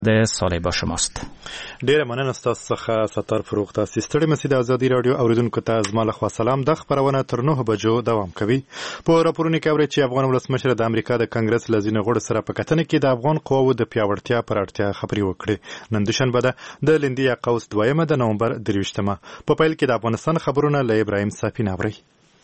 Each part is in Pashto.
د صالح با شماست. ډیره مننه ستاسو څخه ستار فروغ. تاسو ستړي مسئله د ازادي رادیو اوریدونکو ته زما له خوا سلام. د خبرونه تر 9 بجو دوام کوي. په راپورونو کې اوري چې افغان ولسمشر د امریکا د کانګرس لزینه غړو سره په کتنه کې د افغان قواو د پیاوړتیا پر اړتیا خبرې وکړي. نن دوشنبه ده د لیندیا قوس 2 د نومبر 23 په پیل کې د افغانستان خبرونه له ابراهیم صافی ناوري.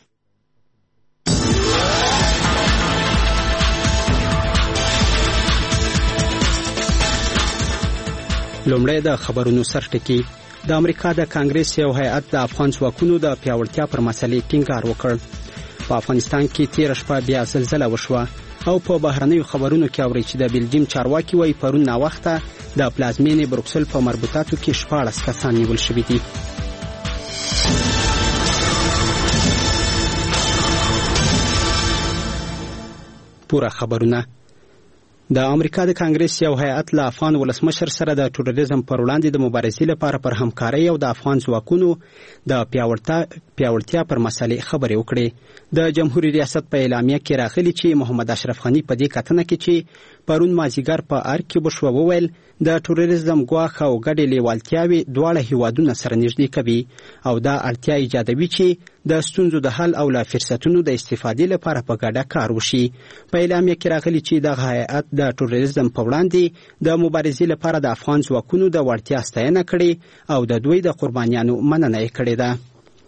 لومړی د خبرونو سرټکی. د امریکا د کانګرس یو هیئت د افغان ځواکونو د پیاوړتیا پر مسلې ټینګار وکړ. په افغانستان کې تیر شپه بیا زلزلہ وشوه او په بهرنیو خبرونو کې اوري چې د بلجیم چارواکي وایي پرون ناوخته د پلازمینې بروکسل په مربوطاتو کې 14 کسان نیول شوي دي. پوره خبرونه. د امریکا د کانګرس یو هیئت له افغان ولسمشر سره د ټوریزم پر وړاندې د مبارزې لپاره پر همکارۍ او د افغان ځواکونو د پیاوړتیا پر مسلې خبرې وکړې. د جمهوریت ریاست په اعلامیه کې راغلي چې محمد اشرف غنی په دې کتنه کې چې پرون مازیګر په ارګ کې بشو وویل د ټوریزم ګواښ او ګډې لیوالتیاوې دواړه هیوادونه سره نږدې کوي او دا اړتیا ایجادوي چې د ستونزو د حل او له فرصتونو د استفادې لپاره په ګډه کار وشي. په اعلامیه کې راغلي چې دغه هیئت د ټوریزم په وړاندې د مبارزې لپاره د افغان ځواکونو د وړتیا ستاینه کړې او د دوی د قربانیانو مننه یې کړې ده.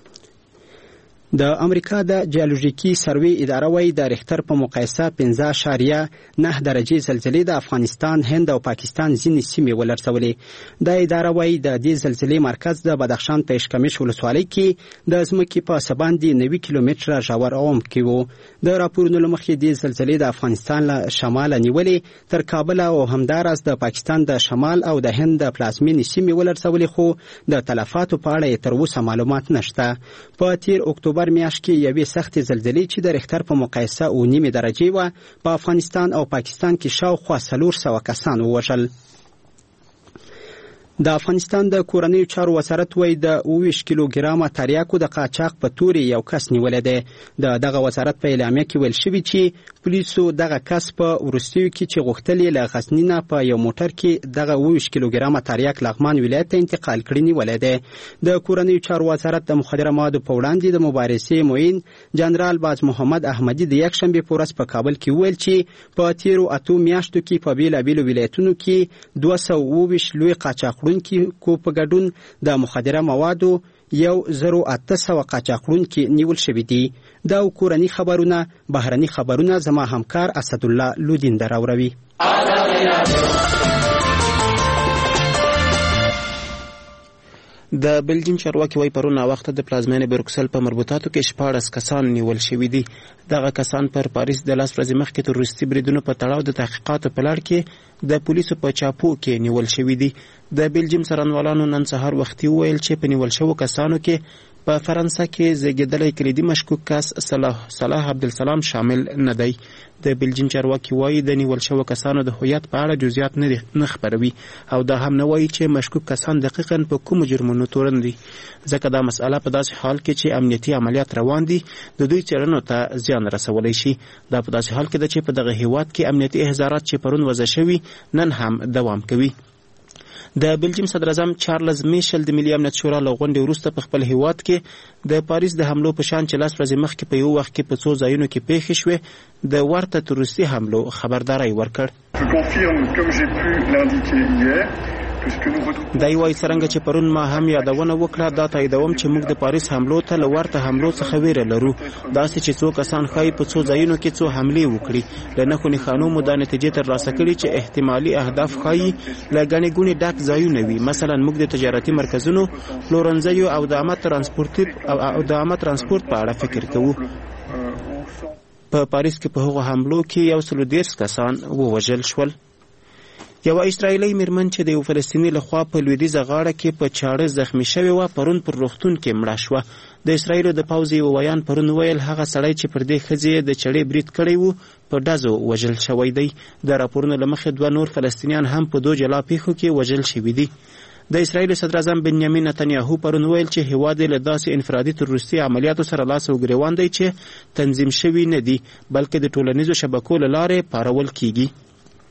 د امریکا د جیولوژیکي سروې اداره وايي د ریختر په مقایسه 5.9 درجې زلزلې د افغانستان، هند او پاکستان ځینې سیمې ولړزولې. د اداره وايي د دې زلزلې مرکز د بدخشان په اشکمش ولسوالۍ کې د ځمکې په څه باندې 90 کیلومتره ژور عمق کې و. د راپورونو له مخې دې زلزلې د افغانستان له شماله نیولې تر کابل او همداراز د پاکستان د شمال او د هند د پلازمینې سیمې ولړزولې، خو د تلفاتو په اړه تر اوسه معلومات نشته. په تیر اکتوبر میاشت کې یوې سختې زلزلې چې د ریختر په مقایسه 9 درجې وه په افغانستان او پاکستان کې شاوخوا 400 کسان ووژل. د افغانستان د کورنیو چارو وزارت وایي د 20 کیلوګرامه تریاکو د قاچاق په تورې یو کس نیولی دی. د دغه وزارت په اعلامیه کې ویل شوي چې پولیسو دغه کس په وروستیو کې چې غوښتل یې له غزني نه په یو موټر کې دغه 20 کیلوګرامه تریاک لغمان ولایت ته انتقال کړی نیولی دی. د کورنیو چارو وزارت د مخدره موادو په وړاندې د مبارزې معین جنرال باز محمد احمدي د یکشنبې په ورځ په کابل کې وویل چې په تیرو 8 میاشتو کې په بیلابیلو ولایتونو کې 220 لوی قاچاقړونکي کو په ګډون د مخدره موادو 1800 قاچاقړونکي نیول شوي دي. دا کورني خبرونه. بهرني خبرونه زما همکار اسدالله لودین دراوروي. د بلجیم چارواکي وایي پرون ناوخته د پلازمینې بروکسل په مربوطاتو کې 14 کسان نیول شوي دي. دغه کسان پر پاریس د 10 ورځې مخکې تروریستي بریدونو په تړاو د تحقیقاتو په لړ کې د پولیسو په چاپو کې نیول شوي دي. د بلجیم څارنوالانو نن سهار وختي وویل چې په نیول شوو کسانو کې په فرانسه کې زیږیدلی کلیدي مشکوک کس صلاح عبدالسلام شامل نه دی. د بلجیم چارواکي وایي د نیول شوو کسانو د هویت په اړه جزئیات نه خبروي او دا هم نه وایي چې مشکوک کسان دقیقاً په کومو جرمونو تورن دي، ځکه دا مسئله په داسې حال کې چې امنیتي عملیات روان دي د دوی څېړنو ته زیان رسولی شي. دا په داسې حال کې ده چې په دغه هیواد کې امنیتي احضارات چې پرون وضع شوي نن هم دوام کوي. د بلجیم صدر اعظم چارلز میشل د ملي امنیت شورا له غونډې وروسته په خپل هیواد کې د پاریس د حملو په شان چې 10 ورځې مخکې په یو وخت کې په څو ځایونو کې پیښې شوې د ورته تروریستي حملو خبرداری ورکړ. دای وایي څرنګه چې پرون ما هم یادونه وکړه، دا تاییدوم چې موږ د پاریس حملو ته له ورته حملو څخه ویره لرو. داسې چې څو کسان ښایي په څو ځایونو کې څو حملې وکړي. له نښو نښانو مو دا نتیجې ترلاسه کړي چې احتمالي اهداف ښایي له ګڼې ګوڼې ډک ځایونه وي. مثلا موږ د تجارتي مرکزونو، پلورنځیو او د عامه ترانسپورت په اړه فکر کوو. په پاریس کې په هغو حملو کې 130 کسان ووژل شول. یو اسرایلی میرمن چې د یو فلسطیني لخوا په لویدیځه غاړه کې په چاړه زخمی شوې وه پرون پر روغتون کې مړه شوه. د اسرایلو د پوځ یو ویان پرون ویل هغه سړی چې پر دې ښځې د چړې برید کړی و په ډزو وژل شوی دی. د راپورونو له مخې 2 نور فلسطینیان هم په 2 جلا پیښو کې وژل شوي دي. د اسرایل صدر اعظم بنیامین نتنیاهو پرون ویل چې هیواد له داسې انفرادي تروریستي عملیاتو سره لاس او ګریوان دی چې تنظیم شوي نه دي بلکې د ټولنیزو شبکو له لارې پارول کیږي.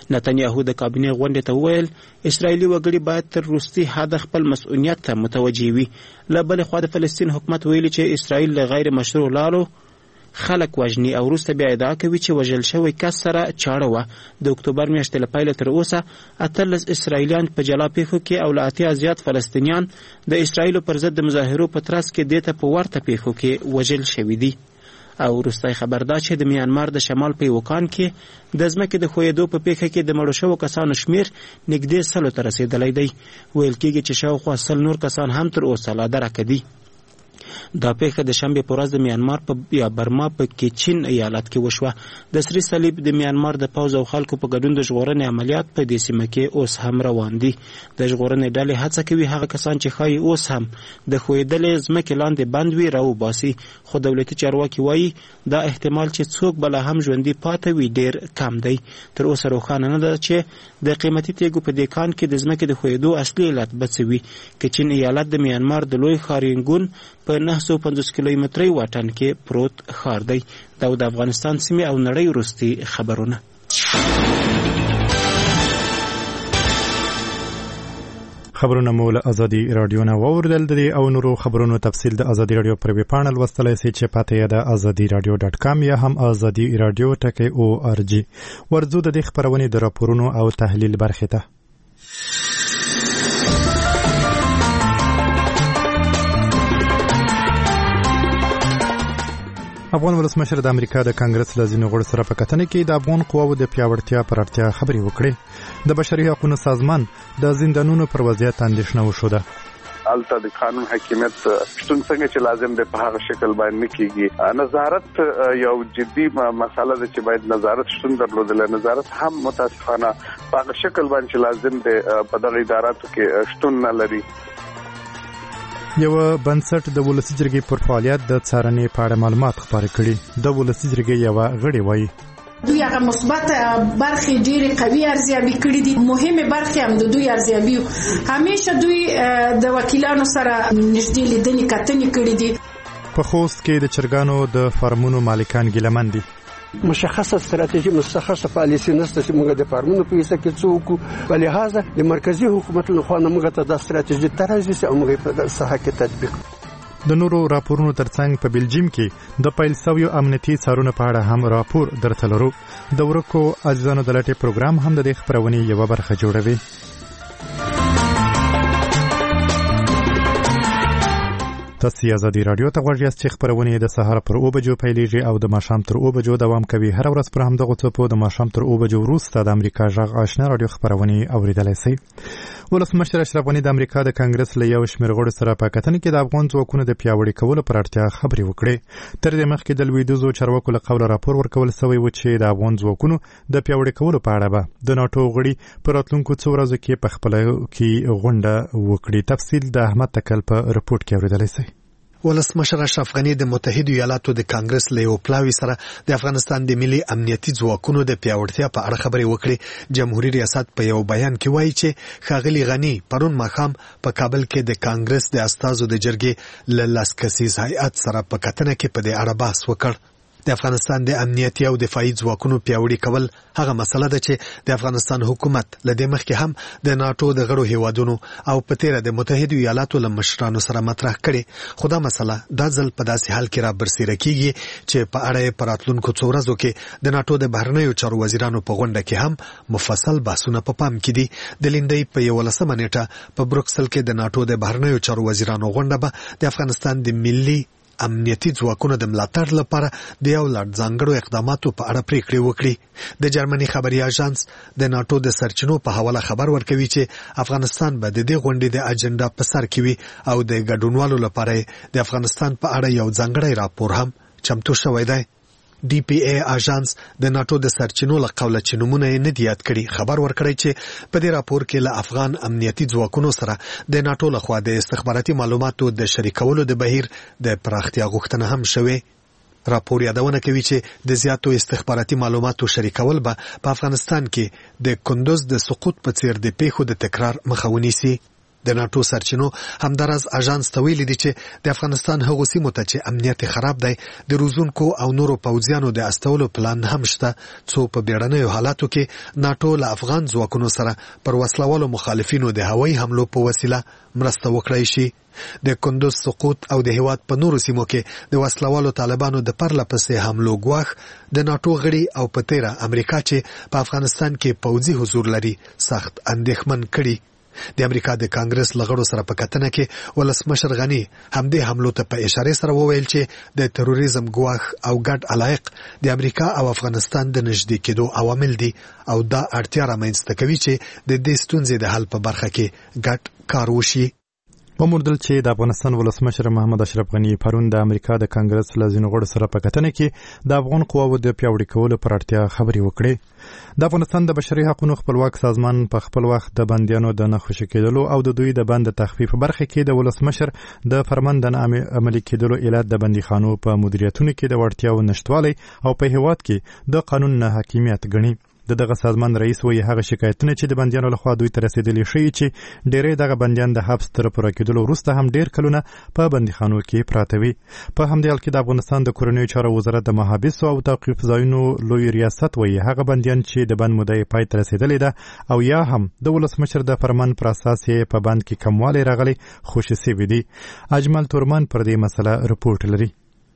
نتنیاهو د کابینې غونډې ته وویل اسرایلي وګړي باید تر وروستي حده خپل مسؤلیت ته متوجه وي. له بلې خوا د فلسطین حکومت ویلي چې اسرایل له غیر مشروع لارو خلک وژني او وروسته بیا ادعا کوي چې وژل شوی کس سره چاړه وه. د اکتوبر میاشتې له پیله تر اوسه 18 اسرایلیان په جلا پیښو کې او له 80 زیات فلسطینیان د اسرایلو پر ضد د مظاهرو په ترڅ کې دې ته په ورته پیښو کې وژل شوي دي. او وروستی خبر دا چې د میانمار د شمال په یوکان کې د ځمکې د ښویېدو په پیښه کې د مړو شوو کسانو شمیر نږدې 100 ته رسېدلی دی. ویل کېږي چې شاوخوا 100 نور کسان هم تر اوسه لا درکه دي. دا پیښه د شنبې په ورځ د میانمار په یا برما په کیچین ایالت کې وشوه. د سری صلیب د میانمار د پوځ او خلکو په ګډون د ژغورنې عملیات په دې سیمه کې اوس هم روان دي. د ژغورنې ډلې هڅه کوي هغه کسان چې ښایي اوس هم د ښویېدلې ځمکې لاندې بند وي راوباسي، خو دولتي چارواکي وایي دا احتمال چې څوک به لا هم ژوندي پاتې وي ډېر کم دی. تر اوسه روښانه نه ده چې د قیمتي تیږو په دې کان کې د ځمکې د ښویېدو اصلي علت به څه وي. کیچین ایالت د میانمار د لوی ښار رینګون په 950 کیلومتري واټن کې پروت ښار دی. دا د افغانستان سیمې او نړۍ وروستي خبرونه. خبرونه مو له ازادي رادیو نه واوریدل. د او نورو خبرونو تفصیل د ازادي رادیو پر ویب پاڼه لوستلای شئ چې پته یې د azadiradio.com یا هم azadiradio.org. ورځو د دې خبرونې د راپورونو او تحلیل برخه ته. افغان ولسمشر د امریکا د کانګرس له ځینو غړو سره په کتنه کې د افغان قواو د پیاوړتیا پر اړتیا خبرې وکړې. د بشري حقوقو سازمان د زندانونو پر وضعیت اندېښنه وښوده. البته د قانون حاکمیت شتون څنګه چې لازم دی په هغه شکل باندې کېږي. نظارت یو جدي مسله ده چې باید نظارت شتون درلودل. نظارت هم متاسفانه په هغه شکل باندې لازم دی په دغه اداراتو کې شتون نه لري. یو بنسټ د ولسي جرګې پر فعالیت د څارنې په اړه معلومات خپاره کړي. د ولسي جرګې یو غړي وایي دوی هغه مثبت برخې ډېرې قوي ارزیابي کړې دي. مهمه برخې هم د دوی ارزیابي همیشه دوی د وکیلانو سره نږدې لیدنې کتنې کړې دي. په خوست کې د چرګانو د فارمونو مالکان ګیلمن دي. مشخصه استراتیژي مشخصه پالیسي نشته چې موږ د فارمونو په حصہ کې څوک په لحاظ د مرکزی حکومت له خوا موږ ته د استراتیژي ترازی او موږ په ساحه کې تطبیق. د نورو راپورونو ترڅنګ په بلجیم کې د پیل شویو امنیتي څارنو په اړه هم راپور درته لرو. د ورکو عزیزانو د لټې پروګرام هم د دې خبرونې یو برخه جوړوي. تاسو ازادي رادیو ته غوږ یاست چې خبرونه د سهار پر 9 بجو پیلېږي او د ماښام تر 9 بجو دوام کوي. هر ورځ پر همدغه ټکو د ماښام تر 9 بجو وروسته د امریکا غږ آشنا رادیو خبرونه اوریدلای شئ. ولسمشر اشرف غني د امریکا د کانګرس له یو شمېر غړو سره په کتنه کې د افغان ځواکونو د پیاوړي کولو پر اړتیا خبرې وکړې. تر دې مخکې د لویدیځو چارواکو له قوله راپور ورکول شوی و چې د افغان ځواکونو د پیاوړي کولو په اړه به د ناتو غړي پر راتلونکو څو ورځو کې په خپل کې غونډه وکړي. تفصیل د احمد تکل په رپورت کې اوریدلای شئ. ولسمشر اشرف غني د متحده ایالاتو د کانګرس له یو پلاوي سره د افغانستان د ملي امنیتي ځواکونو د پیاوړتیا په اړه خبرې وکړې. جمهوریت ریاست په یو بیان کې وایي چې ښاغلي غني پرون ماښام په کابل کې د کانګرس د استازو د جرګې له لاسکسیز هیئت سره په کتنه کې په دې اړه بحث وکړ. د افغانستان د امنیتي او دفاعي ځواکونو پیاوړي کول هغه مسله ده چې د افغانستان حکومت لدې مخکې هم د ناتو د غړو هیوادونو او په تیره د متحده ایالاتو له مشرانو سره مطرح کړي. خو دا مسله دا ځل په داسې حال کې را برسېره کیږي چې په اړه یې په راتلونکو څو ورځو کې د ناتو د بهرنیو چارو وزیرانو په غونډه کې هم مفصل بحثونه په پام کې دي. د لندۍ په 11 نیټه په بروکسل کې د ناتو د بهرنیو چارو وزیرانو غونډه به د افغانستان د ملي امنیتي ځواکونو د ملاتړ لپاره د یو لړ ځانګړو اقداماتو په اړه پریکړې وکړي. د جرمني خبري اژانس د ناتو د سرچینو په حواله خبر ورکوي چې افغانستان به د دې غونډې د اجنډا په سر کې وي او د ګډونوالو لپاره د افغانستان په اړه یو ځانګړی راپور هم چمتو شوی دی. ډي پی ای اژانس د ناتو د سرچینو له قوله چې نمونه یې نه دي یاد کړي خبر ورکړی چې په دې راپور کې له افغان امنیتي ځواکونو سره د ناتو لخوا د استخباراتي معلوماتو د شریکولو د بهیر د پراختیا غوښتنه هم شوې. راپور یادونه کوي چې د زیاتو استخباراتي معلوماتو شریکول به په افغانستان کې د کندوز د سقوط په څیر د پیښو د تکرار مخه ونیسي. د ناتو سرچینو همدارز اژانس ته ویلي دي چې د افغانستان هغو سیمو ته چې امنیت خراب دی د روزونکو او نورو پوځیانو د استولو پلان هم شته څو په بیړنیو حالاتو کې ناتو له افغان ځواکونو سره پر وسلوالو مخالفینو د هوایي حملو په وسیله مرسته وکړای شي. د کندوز سقوط او د هیواد په نورو سیمو کې د وسلوالو طالبانو د پرله پسې حملو ګواښ د ناتو غړي او په تیره امریکا چې په افغانستان کې پوځي حضور لري سخت اندېښمن کړي. د امریکا د کانګرس لغړو سره په کتنه کې ولسمشر غني همدې حملو ته په اشاره سره وویل چې د تروریزم ګواښ او ګډ علایق د امریکا او افغانستان د نږدې کېدو عوامل دي او دا اړتیا رامنځته کوي چې د دې ستونزې د حل په برخه کې ګډ کار وشي. وموندل چې د افغانستان ولسمشر محمد اشرف غني پرون د امریکا د کانګرس له ځینو غړو سره په کتنه کې د افغان قواو د پیاوړي کولو پر اړتیا خبرې وکړې. د افغانستان د بشري حقوقو خپلواک سازمان په خپل وخت د بندیانو د نخښه کېدلو او د دوی د بند تخفیف برخه کې د ولسمشر د فرمان د عملي کېدلو علت د بندیخانو په مدیریتونو کې د وړتیاو نشټوالی او په هیواد کې د قانون نه حاکمیت ګڼي. دغه سازمان رئیس وایي هغه شکایتونه چې د بندیانو لخوا دوی ته رسیدلي شي چې ډېری دغه بندیان د حبس تر پوره کېدلو وروسته هم ډېر کلونه په بندیخانو کې پراته وي. په همدې حال کې د افغانستان د کورنیو چارو وزارت د محابسو او توقیف ځایونو لوی ریاست وایي هغه بندیان چې د بند موده پای ته رسیدلې ده او یا هم د ولسمشر د فرمان پر اساس یې په بند کې کموالی راغلی خوشي سوي دي. اجمل تورمان پر دې مسله رپورټ لري.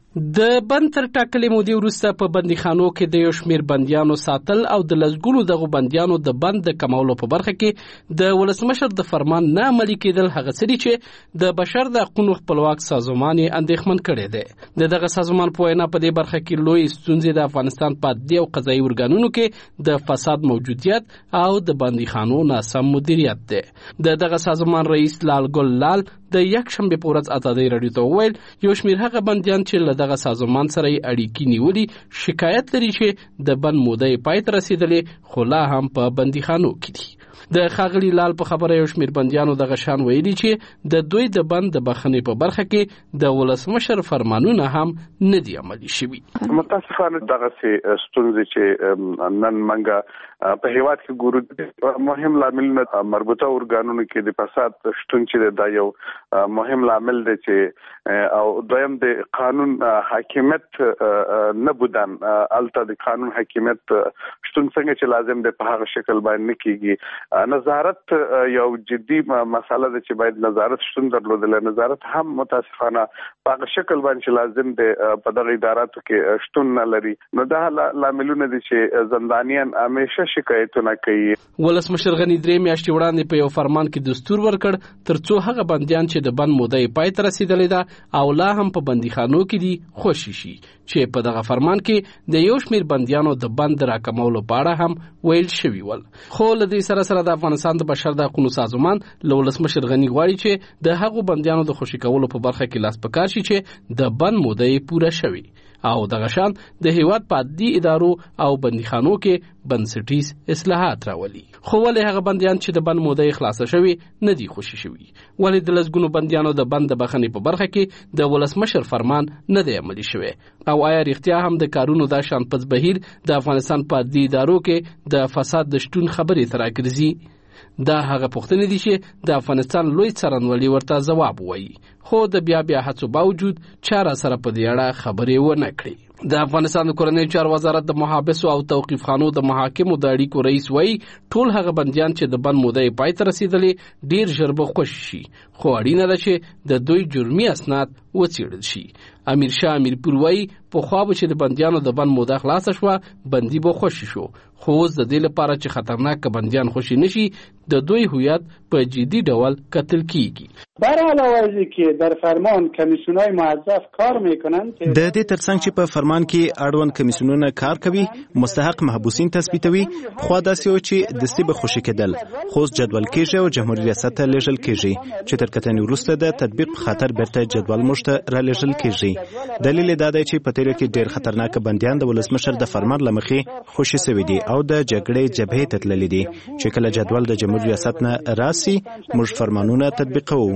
د بند تر ټاکلې مودې وروسته په بندیخانو کې د یو شمېر بندیانو ساتل او د لسګونو دغو بندیانو د بند د کمولو په برخه کې د ولسمشر د فرمان نه عملي کېدل هغه څه دي چې د بشر د حقوقو خپلواک سازمان یې اندېښمن کړی دی. د دغه سازمان په وینا په دې برخه کې لوی ستونزې د افغانستان په عدلي او قضایي ارګانونو کې د فساد موجودیت او د بندیخانو ناسم مدیریت دی. د دغه سازمان رئیس لال ګل لال د یکشنبه په ورځ ازادي راډیو ته وویل یو شمېر هغه بندیان چې له دغه سازمان سره اړیکې نیولې شکایت لري چې د بند موده پای ته رسیدلې خو لا هم په بندیخانو کې دي. د ښاغلي لال په خبره یو شمېر بندیانو دغه شان ویلي چې د دوی د بند د بخښنې په برخه کې د ولسمشر فرمانونه هم نه دي عملي شوي. متاسفانه دغسې ستونزې چې نن منګه په هیواد کې ګورو مهم لاملونه مربوطه ارګانونو کې د فساد شتون چې دا یو مهم لامل دی چې او دویم د قانون حاکمیت نه بودن الته د قانون حاکمیت شتون څنګه چې لازم دی په هغه شکل باندې نه کیږي. نظارت یو جدي مسله ده چې باید نظارت شتون درلودل. نظارت هم متاسفانه په هغه شکل باندې لازم دی په دغه اداراتو کې شتون نه لري. نو دا لاملونه دي چې زندانیان همیشه شکایتونه کوي. ولسمشر غني درې میاشتې وړاندې په یو فرمان کې دستور ورکړ ترڅو هغه بندیان چې د بند موده پای ته رسیدلې ده او لا هم په بندیخانو کې دي خوشي شي چې په دغه فرمان کې د یو شمېر بندیانو د بند راکمولو په اړه هم ویل شوي ول. خو له دې سره سره د افغانستان د بشر د حقوقو سازمان له ولسمشر غني غواړي چې د هغو بندیانو د خوشي کولو په برخه کې لاس پکار شي چې د بند موده پوره شوي او دغه شان د هیواد په عدلي ادارو او بندیخانو کې بنسټیز اصلاحات راولي. خو ولې هغه بندیان چې د بند موده خلاصه شوي نه دي خوشي شوي؟ ولې د لسګونو بندیانو د بند د بخښنې په برخه کې د ولسمشر فرمان نه دی عملي شوی؟ او آیا رښتیا هم د کارونو دا شان پس بهیر د افغانستان په عدلي ادارو کې د فساد د شتون خبرې تر راګرځي؟ دا هغه پوښتنې دي چې د افغانستان لوی څارنوالي ورته ځواب وایي، خو د بیا هڅو باوجود چا را سره په دې اړه خبرې ونه کړې. د افغانستان د کورنیو چارو وزارت د محابسو او توقیف خانو د محاکمو د اړیکو رئیس وایي ټول هغه بندیان چې د بند موده پای ته رسیدلې ډیر ژر به خوشي شي، خو اړینه ده چې د دوی جرمي اسناد وڅېړل شي. امیر شاه امیرپور وایي پخوا به چې د بندیانو د بند موده خلاصه شوه بندي به خوشي شو، خو اوس د دې لپاره چې خطرناک بندیان خوشي نشي د دوی هویت په جدي ډول کتل کیږي. بر علاوه از اینکه در فرمان کمیسیون‌های موظف کار میکنند، د دې ترڅنګ چې په فرمان کې اړوند کمیسیونونه کار کوي، مستحق محبوسین تثبیتوي، خو داسې و چې دستي به خوشي کېدل، خو جدول کېږي او جمهوریت ریاست ته لیږل کېږي چې تر کتنې وروسته د تطبیق خاطر بیرته جدول موږ ته را لیږل کېږي. دلیل دا دی چې په تیره کې ډېر خطرناک بندیان د ولسمشر د فرمان له مخې خوشي سوي دي او د جګړې جبهې ته تللي دي چې کله جدول د جمهوریت ریاست نه راسي موږ فرمانونه تطبیقوو.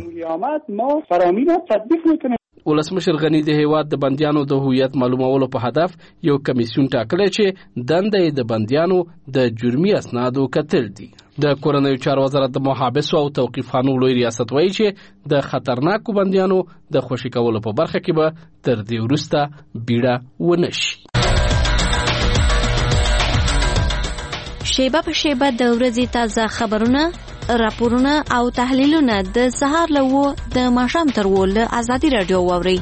ولسمشر غني د هیواد د بندیانو د هویت معلومولو په هدف یو کمیسیون ټاکلی چې دنده یې د بندیانو د جرمي اسنادو کتل دي. د کورنیو چارو وزارت د محابسو او توقیفخانو لوی ریاست وایي چې د خطرناکو بندیانو د خوشي کولو په برخه کې به تر دې وروسته بیړه ونه شي. شیبه په شیبه د ورځې تازه خبرونه، راپورونه او تحلیلونه د سهار له 9 د ماښام تر 10 له ازادي راډیو واورئ.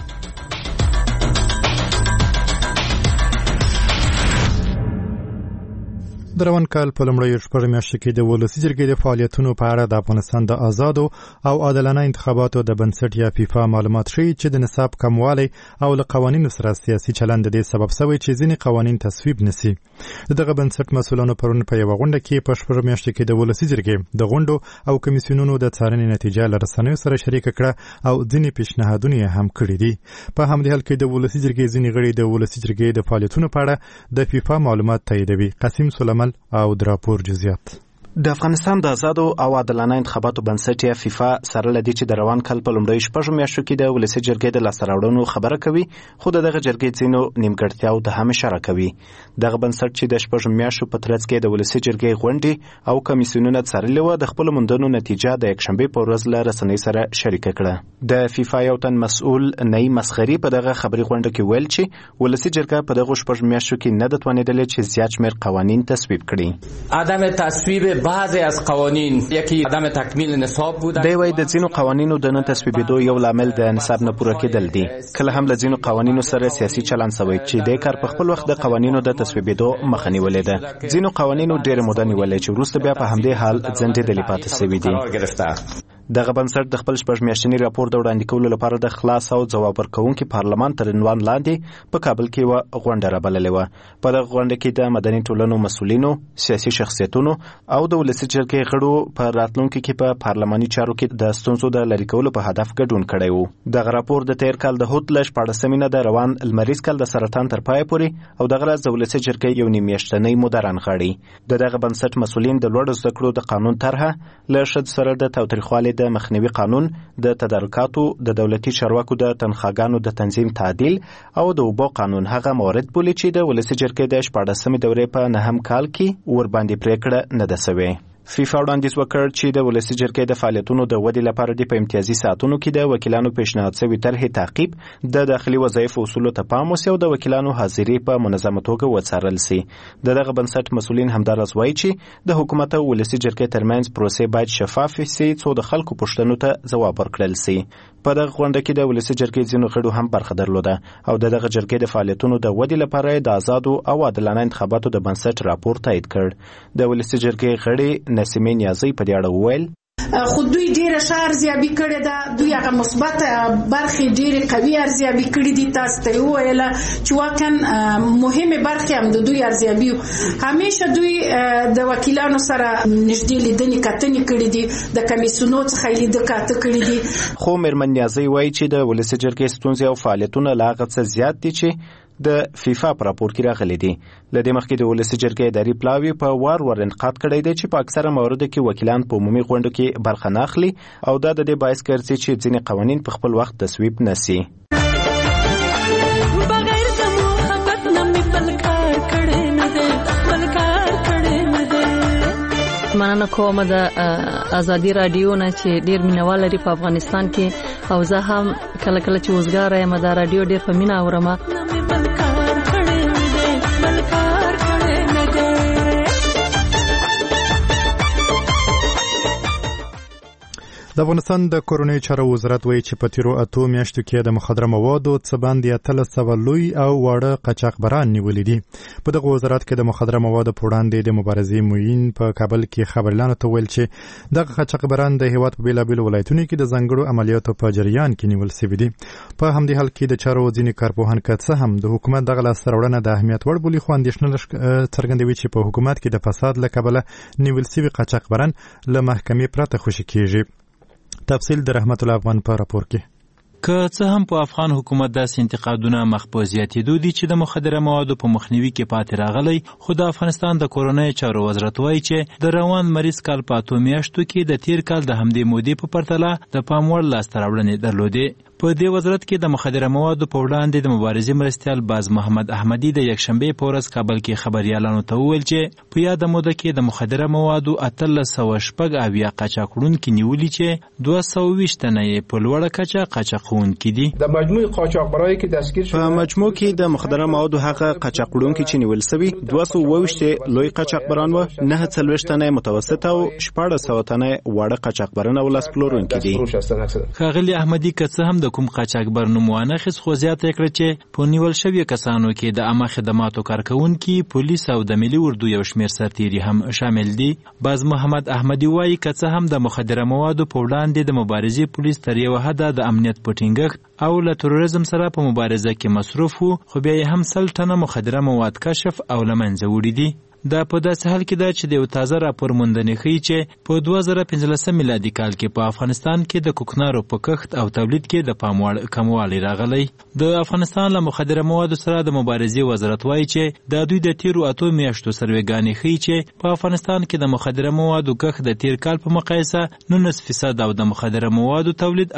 د روان کال په لومړیو شپږو میاشتو کې د ولسي جرګې د فعالیتونو په اړه د افغانستان د آزادو او عادلانه انتخاباتو د بنسټ یا فیفا معلومات ښیي چې د نصاب کموالی او له قوانینو سره سیاسي چلند د دې سبب شوی چې ځینې قوانین تصویب نشي. دغه بنسټ مسؤلانو پرون په یوه غونډه کې په شپږو میاشتو کې د ولسي جرګې د غونډو او کمیسیونونو د څارنې نتیجه له رسنیو سره شریکه کړه او ځینې پیشنهادونه یې هم کړي دي. په همدې حال کې د ولسي جرګې ځینې غړي د ولسي جرګې د فعالیتونو په اړه د فیفا معلومات تاییدوي. قاسم سلیمان او د راپور جزئیات. د افغانستان د آزادو او عادلانه انتخاباتو بنسټ یا فیفا سره لدی چې د روان کال په لومړیو شپږو میاشتو کې د ولسي جرګې د لاسته راوړنو خبره کوي، خو دغه جرګې ځینو نیمګړتیاو ته هم اشاره کوي. دغه بنسټ چې د شپږو میاشتو په ترڅ کې د ولسي جرګې غونډې او کمیسیونونه څارلې وه، د خپلو موندنو نتیجه د یکشنبې په ورځ له رسنۍ سره شریکه کړه. د فیفا یو تن مسؤل نعیم مسخري په دغه خبري غونډه کې ویل چې ولسي جرګه په دغه شپږو میاشتو کې نه د توانېدلې چې زیات شمېر قوانین تصویب کړي. عدم تصویب بعضی از قوانین یکی عدم تکمیل نصاب بوده. دی وایي د ځینو قوانینو د نه تصویبېدو یو لامل د نصاب نه پوره کېدل دي. کله هم له ځینو قوانینو سره سیاسي چلند شوی چې د کار په خپل وخت د قوانینو د تصویبېدو مخه نیولې ده. ځینو قوانینو ډېره موده نیولې چې وروسته بیا په همدې حال ځنډېدلې پاتې شوي دي. دغه بنسټ د خپل شپږ میاشتني راپور د وړاندې کولو لپاره د خلاص او ځواب ورکوونکي پارلمان تر عنوان لاندې په کابل کې یوه غونډه رابللې وه. په دغه غونډه کې د مدني ټولنو مسؤلینو، سیاسي شخصیتونو او د ولسي جرګې غړو په راتلونکي کې په پارلماني چارو کې د ستونزو د لرې کولو په هدف ګډون کړی و. دغه راپور د تیر کال د هوت له 14 د روان لمریز کال د سرطان تر پایه پورې او دغه راز د ولسي جرګې یو نیم میاشتنی موده رانغاړي. دغه بنسټ مسؤلین د لوړو زده کړو د قانون طرحه له ښځو سره د تاوتریخوالي د مخنیوي قانون، د تدارکاتو، د دولتي چارواکو د تنخواګانو د تنظیم تعدیل او د اوبو قانون هغه موارد بولي چې د ولسي جرګې د 14 دورې په 9 کال کې ورباندې پریکړه نه ده شوې. فیفا وړاندیز وکړ چې د ولسي جرګې د فعالیتونو د ودې لپاره د په امتیازي ساعتونو کې د وکیلانو پیشنهاد شوي طرحې تعقیب، د داخلي وظایفو اصولو ته پام وشي او د وکیلانو حاضري په منظمه توګه وڅارل شي. دغه بنسټ مسؤلین همداراز وایي چې د حکومت او ولسي جرګې ترمنځ پروسې باید شفاف شي څو د خلکو پوښتنو ته ځواب ورکړل شي. په دغه غونډه کې د ولسي جرګې ځینو غړو هم برخه درلوده او دغه جرګې د فعالیتونو د ودې لپاره د آزادو او عادلانه انتخاباتو د بنسټ راپور تایید کړ. د ولسي جرګې غړي نسیمه نیازی په دې اړه وویل خو دوی ډیره ښه ارزیابي کړې ده. دوی هغه مثبت برخې ډیره قوي ارزیابي کړې دي. تاسو ته وویل چې واقعا مهمه برخې هم د دوی ارزیابي همیشه دوی د وکیلانو سره نږدې لیدنې کتنې کړې دي، د کمیسیونونو څخه لیدنه کاته کړې دي. خو میرمن نیازی وایي چې د ولسي جرګې ستونزې او فعالیتونه لا هغه څه زیات دي چې د فیفا پر راپور کې راغلي دي. له دې مخکې د ولسي جرګې اداري پلاوي په وار انتقاد کړی دی چې په اکثره مواردو کې وکیلان په عمومي غونډو کې برخه نه اخلي او دا د دې باعث ګرځي چې ځینې قوانین په خپل وخت تصویب نه شي. مننه کوم د ازادي رادیو نه چې ډیر مینوال لري په افغانستان کې او زه هم کله کله چې وزګار یم د رادیو ډیر په مینا اورم. د افغانستان د کورنیو چارو وزارت وایي چې په تیرو 8 میاشتو کې د مخدره موادو څخه باندې 1300 لوی او واړه قاچاقبران نیولې دي. په دغه وزارت کې د مخدره موادو په وړاندې د مبارزې موین په کابل کې خبرلانو ته ویل چې دغه قاچاقبران د هیواد په بیلابیلو ولایتونو کې د ځانګړو عملیاتو په جریان کې نیول شوي دي. په همدې حال کې د چارو ځینې کارپوهان که څه هم د حکومت دغه لاسته راوړنه د اهمیت وړ بولي، خو اندېښنه څرګندوي چې په حکومت کې د فساد له کبله نیول شوي قاچاقبران له محکمې پرته خوشي کیږي. تفصیل د رحمت الله افغان په راپور کې. که څه هم په افغان حکومت داسې انتقادونه مخ په زیاتېدو دي چې د مخدره موادو په مخنیوي کې پاتې راغلی، خو د افغانستان د کورنیو چارو وزارت وایي چې د روان مریض کال په 8 میاشتو کې د تیر کال د همدې مودې په پرتله د پام وړ لاسته راوړنې درلودې. په دې وزارت کې د مخدره موادو په وړاندې د مبارزې مرستیال باز محمد احمدي د یکشنبې په ورځ کابل کې خبريالانو ته وویل چې په یاده موده کې د مخدره موادو 1380 قاچاقونکي نیولي چې 220 تنه یې په لوړه کچه قاچاقونکي دي. د مجموع قاچاقبرای کې دستگیر شوه. په مجموع کې د مخدره موادو هغه قاچاقونکي چې نیول شوي 220 لوی قاچاقبران و 49 تنه متوسط او 1400 تنه واړه قاچاقبران او لاس پلورونکي دي. خاغلی احمدي که څه هم د کوم قاچاقبر نوم وانخیست خو زیاته کړه چې په نیول شویو کسانو کې د عامه خدماتو کارکونکي، پولیس او د ملي اردو یو شمېر سرتیري هم شامل دي. باز محمد احمدي وایي که څه هم د مخدره موادو په وړاندې د مبارزې پولیس تر یوه حده د امنیت په ټینګښت او له تروریزم سره په مبارزه کې مصروف وو، خو بیا یې هم 100 ټنه مخدره مواد کشف او له منځه وړي دي. دا په داسې حال کې ده چې د یو تازه راپور موندنې ښیي چې په 2015 میلادي کال کې په افغانستان کې د کوکنارو په کښت او تولید کې د پام وړ کموالی راغلی. د افغانستان له مخدره موادو سره د مبارزې وزارت وایي چې د دوی د تیرو 8 میاشتو سروېګانې ښیي چې په افغانستان کې د مخدره موادو کښت د تیر کال په مقایسه 19% او د مخدره موادو تولید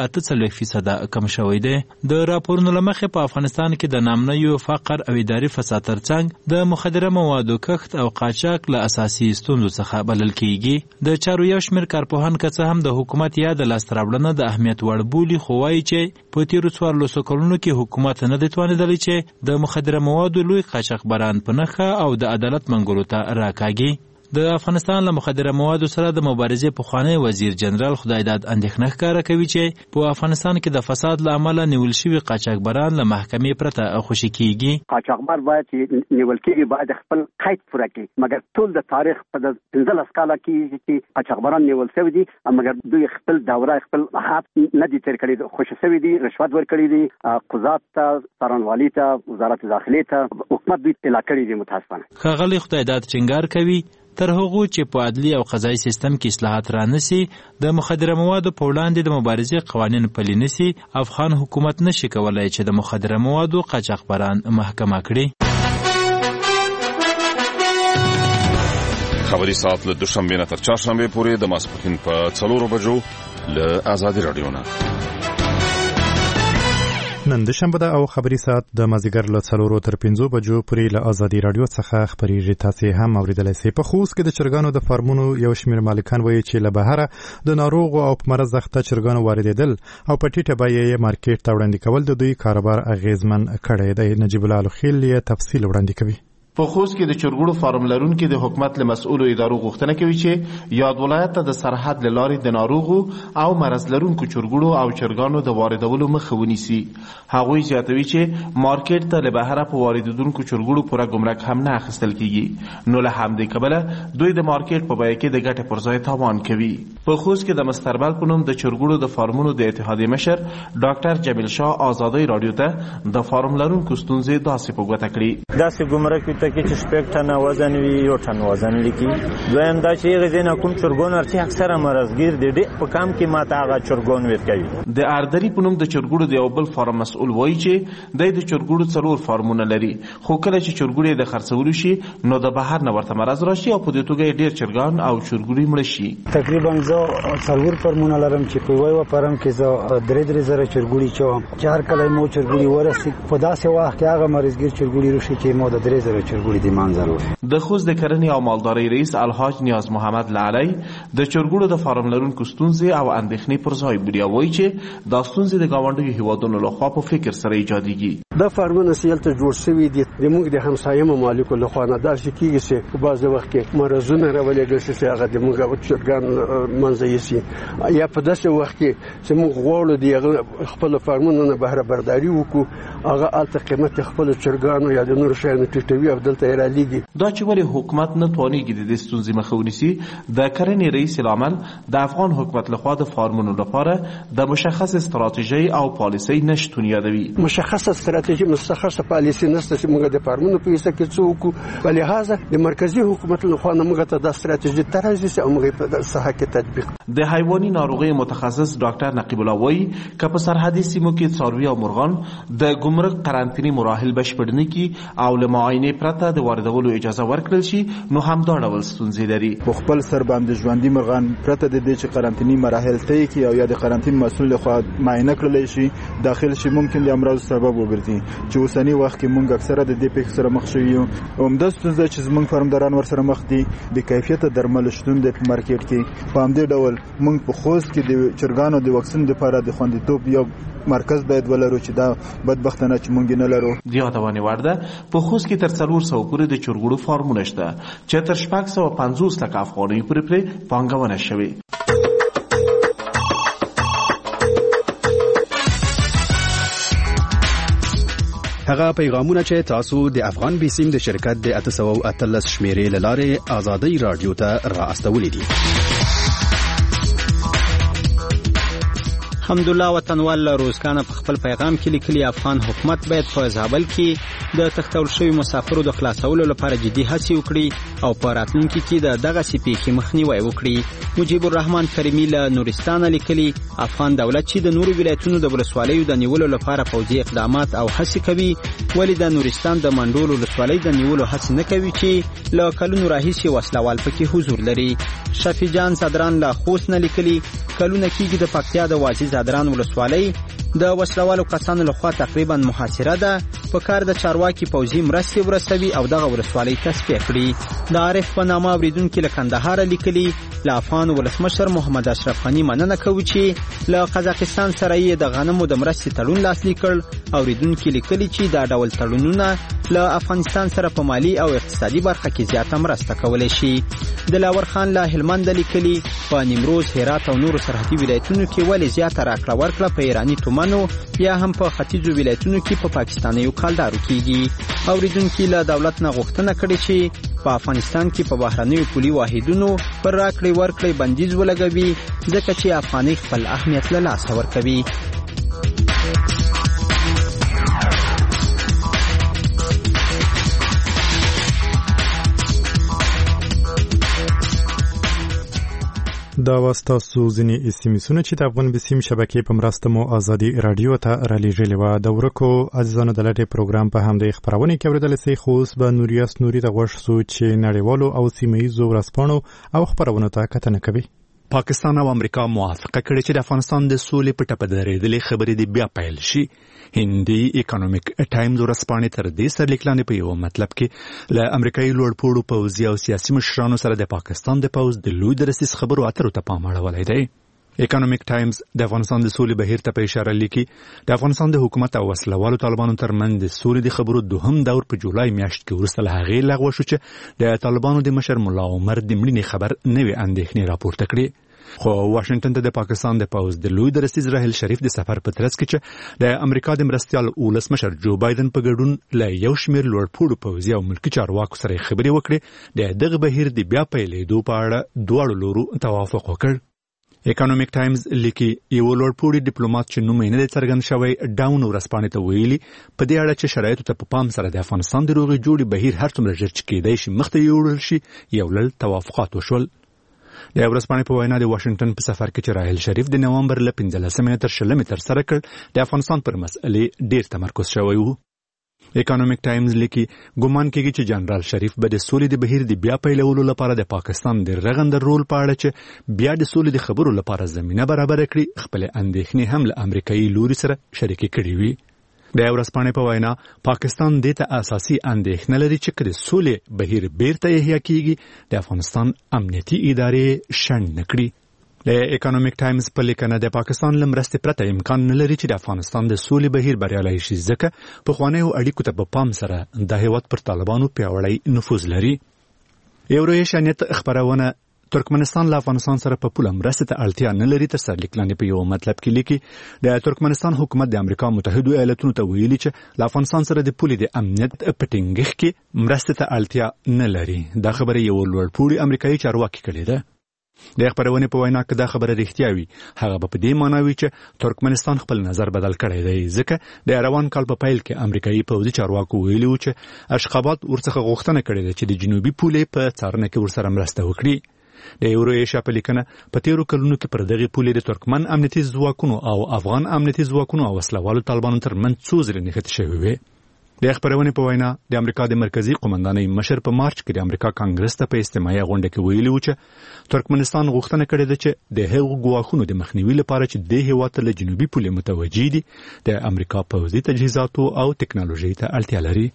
48% کم شوی دی. د راپورونو له مخې په افغانستان کې د نامنیو فقر او اداري فساد ترڅنګ د مخدره موادو کښت او قاچاق له اساسي ستونزو څخه بلل کیږي. د چارو یو شمېر کارپوهان که څه هم د حکومت یا د لاسته راوړنه د اهمیت وړ بولي، خو وایي چې په تیرو 14 کلونو کې حکومت نه دی توانېدلی چې د مخدره موادو لوی قاچاقبران په نښه او د عدالت منګولو ته راکاږي. د افغانستان له مخدره موادو سره د مبارزې پخوانی وزیر جنرال خدایداد اندېښنه ښکاره کوي چې په افغانستان کې د فساد له امله نیول شوي قاچاقبران له محکمې پرته خوشي کیږي. قاچاقبر باید چې نیول کېږي باید خپل قید پوره کړي، مګر ټول د تاریخ په 15 کاله کې چې قاچاقبران نیول شوي دي، مګر دوی خپل دوره خپل حق نه دي تیر کړی، خوشي شوي دي، رشوت ورکړي دي، قضات ته، څارنوالۍ ته، وزارت داخلي ته، حکومت دوی طلا کړي دي. متاسفانه ښاغلی خدایداد ټینګار کوي تر هغو چې په عدلي او قضایي سیستم کې اصلاحات رانسي، د مخدره موادو په وړاندې د مبارزې قوانین پلي نسي، افغان حکومت نشي کولای چې د مخدره موادو قاچاقبران محکمه کړي. خبري ساعت له دوشنبې نه تر چهارشنبې پورې د ماسپښین په 4 بجو له آزادي رادیو نه. نن د شنبه ده او خبري ساعت د مازیګر له 4 تر 5 بجو پورې له آزادي رادیو څخه خبريږي. تاسو هم اوریدلای شئ. په خوست کې د چرګانو د فارمونو یو شمېر مالکان وایي چې له بهره د ناروغ او مرز اخته چرګانو واردېدل او په ټیټه بیه یې مارکیټ ته وړاندې کول د دوی کاروبار اغیزمن کړی دی. نجیب الله الخیل یې تفصیل وړاندې کوي. په خوست کې د چرګوړو فارم لرونکو د حکومت له مسؤلو ادارو غوښتنه کوي چې یاد ولایت ته د سرحد لارې د ناروغو او مرض لرونکو چرګوړو او چرګانو د واردولو مخه ونیسي. هغوی زیاتوي چې مارکیټ ته له بهره په واردېدونکو چرګوړو پوره ګمرک هم نه اخیستل کیږي، نو له همدې کبله دوی د مارکیټ په بیه کې د ګټې پر ځای تاوان کوي. په خوست کې د مستربل په نوم د چرګوړو د فارمونو د اتحادیې مشر ډاکټر جمیل شاه آزادۍ رادیو ته د فارم لرونکو ستونزې داسې په ګوته کړي. داسې ګمرک ته کې چې شپږ ټنه وزن وي، یو ټن وزن لیکي. دویم دا چې هغه ځینې کوم چرګون ورته اکثره مرزګیر دي، ډېر په کم کې ماته هغه چرګون ورکوي. د اردري په نوم د چرګوړو د یو بل فارم مسؤل وایي چې د چرګوړو 4 فارمونه لري، خو کله چې چرګوړي د خرڅولو شي نو د بهر نه ورته مرز راشي او په دې توګه ډېر چرګان او چرګوړي مړ شي. تقریبا زه 4 فارمونه لرم چې په یو فارم کې زه 3 زره چرګوړي چوم. 4 کله مو چرګوړي ورسي په داسې وخت کې هغه مرزګیر چرګوړي راشي چې مو د 3 زره چرګوړي د منځلو. د خوست د کرنې او مالدارۍ رئیس الحاج نیاز محمد لعلی د چرګوړو د فارم لرونکو ستونزې او اندېښنې پر ځای بولي، وایي چې دا ستونزې د ګاونډیو هیوادونو لخوا په فکر سره ایجادېږي. دا فارمونه سیلته جوړ شوي دي د موږ د همسایه ممالکو لخوا نه داسې کېږي چې په بعض وخت کې مرضونه راولېږل شي چې هغه د موږ چرګان منځه یوسي، یا په داسې وخت کې چې موږ غواړو د خپل فارمونو نه بهره برداري وکړو، هغه هلته قیمت خپل چرګانو یا د نورو شیانو ټیټوي او دلته یې رالیږي. دا چې ولې حکومت نه توانېږي د دې ستونزې مخه ونیسي، د کرنې رئیس العمل د افغان حکومت لخوا د فارمونو لپاره د مشخص استراتیژۍ او پالیسۍ نشتون یادوي. مشخصه استراتیژي مشخصه پالیسي نشته چې موږ د فارمونو په حصه کې څه وکړو، په لحاظه د مرکزي حکومت لخوا نه موږ ته د استراتیژي طرحه او موږ په ساحه کې تطبیق. د حیواني ناروغیو متخصص ډاکټر نقیب الله وایي که په سرحدي سیمو کې څاروي او مرغان د ګمرک قرنطینې مراحل بشپړ نه کړي او له معاینې پرته پرته د واردولو اجازه ورکړل شي نو هم دا ډول ستونزې لري. په خپل سر باندې ژوندي مرغان پرته د دې چې قرنطینی مراحل طی کړي او یا د قرنطین مسؤل لخوا معاینه کړل شي داخل شي ممکن د امراض سبب وګرځي چې اوسنی وخت کې موږ اکثره د دې پیښ سره مخ شوو یو. همدا ستونزه چې زموږ فرمداران ورسره مخ دي د کیفیت درمل شتون د مارکیټ کې په همدې ډول موږ په خوست کې د چرګانو د واکسین لپاره د خوندیتوب یو مرکز باید ولرو چې دا بدبختانه چې مونږ نه لرو. د یادونې وړ ده په خوست کې تر 400 پورې د چرګوړو فارمونه شته چې تر 650 لک افغانۍ پورې پانګونه شوې. هغه پیغامونه چې تاسو د افغان بیسیم د شرکت د 813 شمیرې لاره آزادۍ رادیو ته را استولې دي. حمدالله وطنوال روزګان په خپل پیغام کې لیکلي افغان حکومت باید په زابل کې د تختول شوی مسافرو د خلاصولو لپاره جدي هڅې وکړي او په راتلونکي کې د دغه سپېښې مخنیوي وکړي. مجیب الرحمن کریمی له نورستان لیکلي افغان دولت چې د نورو ولایتونو د ولسوالیو د نیولو لپاره پوځي اقدامات او هڅې کوي ولی د نورستان د منډول ولسوالۍ د نیولو هڅې نه کوي چې له کلونو راهیسې وسلوال پکې حضور لري. شفیع جان صدران له خوست نه لیکلي کلونه کېږي د پکتیا د وازی صدران ولسوالۍ د وسلوالو کسانو لخوا تقریبا محاصره ده په کار د چارواکي پوځي مرستې ورسوي او دغه ولسوالۍ تصفیه کړي. د عارف په نامه اوریدونکي له کندهار لیکلي له افغان ولسمشر محمد اشرف غني مننه کوي چې له قزاقستان سره یې د غنمو د مرستې تړون لاسلیک کړ. اوریدونکي لیکلي چې دا ډول تړونونه له افغانستان سره په مالی او اقتصادي برخه کې زیاته مرسته کولی شي. دلاور خان له هلمند لیکلي په نیمروز هرات او نورو سرحدي ولایتونو کې ولې زیاته راکړه ورکړه په ایراني تومنو یا هم په ختیځو ولایتونو کې په پاکستانیو کالدارو کېږي. اوریدونکي له دولت نه غوښتنه کړې چې په افغانستان کې په بهرنیو پولي واحدونو پر راکړې ورکړې بندیز ولګوي ځکه چې افغانۍ خپل اهمیت له لاسه ورکوي. دا واستاسو ځینې اسیمسونه چې د افغان بسیم شبکې په مرسته مو ازادي رادیو ته رالیږلې وه. د ورکو عزیزانو د لټې پروګرام په همدې خپرونې کې اورېدلی سئ خو اوس به نوریاس نوري ته غوږ شو چې نړیوالو او سیمهییزو ورځپاڼو او خپرونو ته کتنه کوي. پاکستان او امریکا موافقه کړې چې د افغانستان د سولې په ټپه درېدلې خبرې دې بیا پیل شي. هندي اکونومیک ټایمز ورځپاڼې تر دې سرلیک لاندې په یو مطلب کې له امریکایي لوړپوړو پوځي او سیاسي مشرانو سره د پاکستان د پوځ د لوی درسیز خبرو اترو ته پام اړولی دی. اکونومیک ټایمز د افغانستان د سولې بهیر ته په اشاره لیکي د افغانستان د حکومت او وسلوالو طالبانو ترمنځ د سولې د خبرو دوهم دور په جولای میاشت کې وروسته له هغې لغوه شو چې د طالبانو د مشر ملا عمر د مړینې خبر نوې اندېښنې راپورته کړې. خو واشنگټن ته د پاکستان د پوځ د لوی درسیز راهیل شریف د سفر په ترڅ کې چې د امریکا د مرستیال ولسمشر جو بایدن په ګډون له یو شمېر لوړپوړو پوځي او ملکي چارواکو سره خبرې وکړې د دغه بهیر د بیا پیلېدو په اړه دواړو لورو توافق وکړ. اکونومیک ټایمز لیکي یو لوړپوړي ډیپلوماټ چې نوم یې نه دی څرګند شوی ډاون ورځپاڼې ته ویلي په دې اړه چې شرایطو ته په پام سره د افغانستان د روغې جوړې بهیر هر څومره ژر چې کېدی شي مخته یوړل شي یو لړ توافقات وشول. د ورځپاڼې په وینا د واشنگټن په سفر کې چې راهیل شریف د نومبر له 15 تر 20 ترسره کړ د افغانستان پر مسئلې ډیر تمرکز شوی و. اکونومیک ټایمز لیکي ګومان کېږي چې جنرال شریف به د سولې د بهیر د بیا پیلولو لپاره د پاکستان د رغنده رول په اړه چې بیا د سولې د خبرو لپاره زمینه برابر کړي خپل اندېښنې هم له امریکایي لوري سره شریکې کړې وي. د ورځپاڼې په وینا پاکستان دې ته اساسي اندېښنه لري چې که د سولې بهیر بیرته احیا کیږي د افغانستان امنیتي ادارې شنډ نه کړي. د اکونومیک ټایمز په لیکنه د پاکستان له مرستې پرته امکان نه لري چې د افغانستان د سولې بهیر بریالی شي ځکه پخوانیو اړیکو ته په پام سره د هېواد پر طالبانو پیاوړی نفوذ لري. یورویشیا نیټ خپرونه ترکمنستان له افغانستان سره په پوله مرستې ته اړتیا نه لري تر سرلیک لاندې په یو مطلب کې لیکي د ترکمنستان حکومت د امریکا متحدو ایالتونو ته ویلي چې له افغانستان سره د پولې د امنیت په ټینګښت کې مرستې ته اړتیا نه لري. دا خبره یو لوړپوړي امریکایي چارواکي کړې ده. د خبرونې په وینا کې دا خبره رښتیا وي هغه به په دې معنی وي چې ترکمنستان خپل نظر بدل کړی دی ځکه د روان کال په پیل کې امریکایي پوځي چارواکو ویلي و چې اشخابات ورڅخه غوښتنه کړې ده چې د جنوبي پولې په څارنه کې ورسره مرسته وکړي. د یورویشیا په لیکنه په تیرو کلونو کې پر دغه پولې د ترکمن امنیتي ځواکونو او افغان امنیتي ځواکونو او وسلوالو طالبانو ترمنځ څو ځلې نښتې شوې وې. د خبرونې په وینا د امریکا د مرکزی قومندانۍ مشر په مارچ کې د امریکا کانګرس ته په استماعي غونډه کې ویلي و چې ترکمنستان غوښتنه کړې ده چې د هغو ګواښونو د مخنیوي لپاره چې د هیواد له جنوبي پولې متوجي دي د امریکا پوځي تجهیزاتو او ټکنالوژي ته اړتیا لري.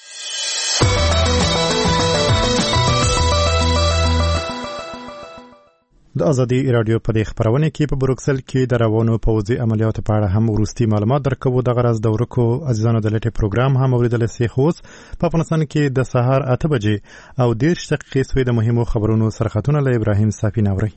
د ازادي رادیو په دې خبرونه کې په بروکسل کې د روانو پوځي عملیاتو په اړه هم وروستي معلومات درکوو. د غرض د ورکو عزیزانو د لټي پروګرام هم اوریدل سي. خوس په افغانستان کې د سهار 8 بجې او 10 دقیقې سوی د مهمو خبرونو سرخطونه له ابراهیم صافی نوري.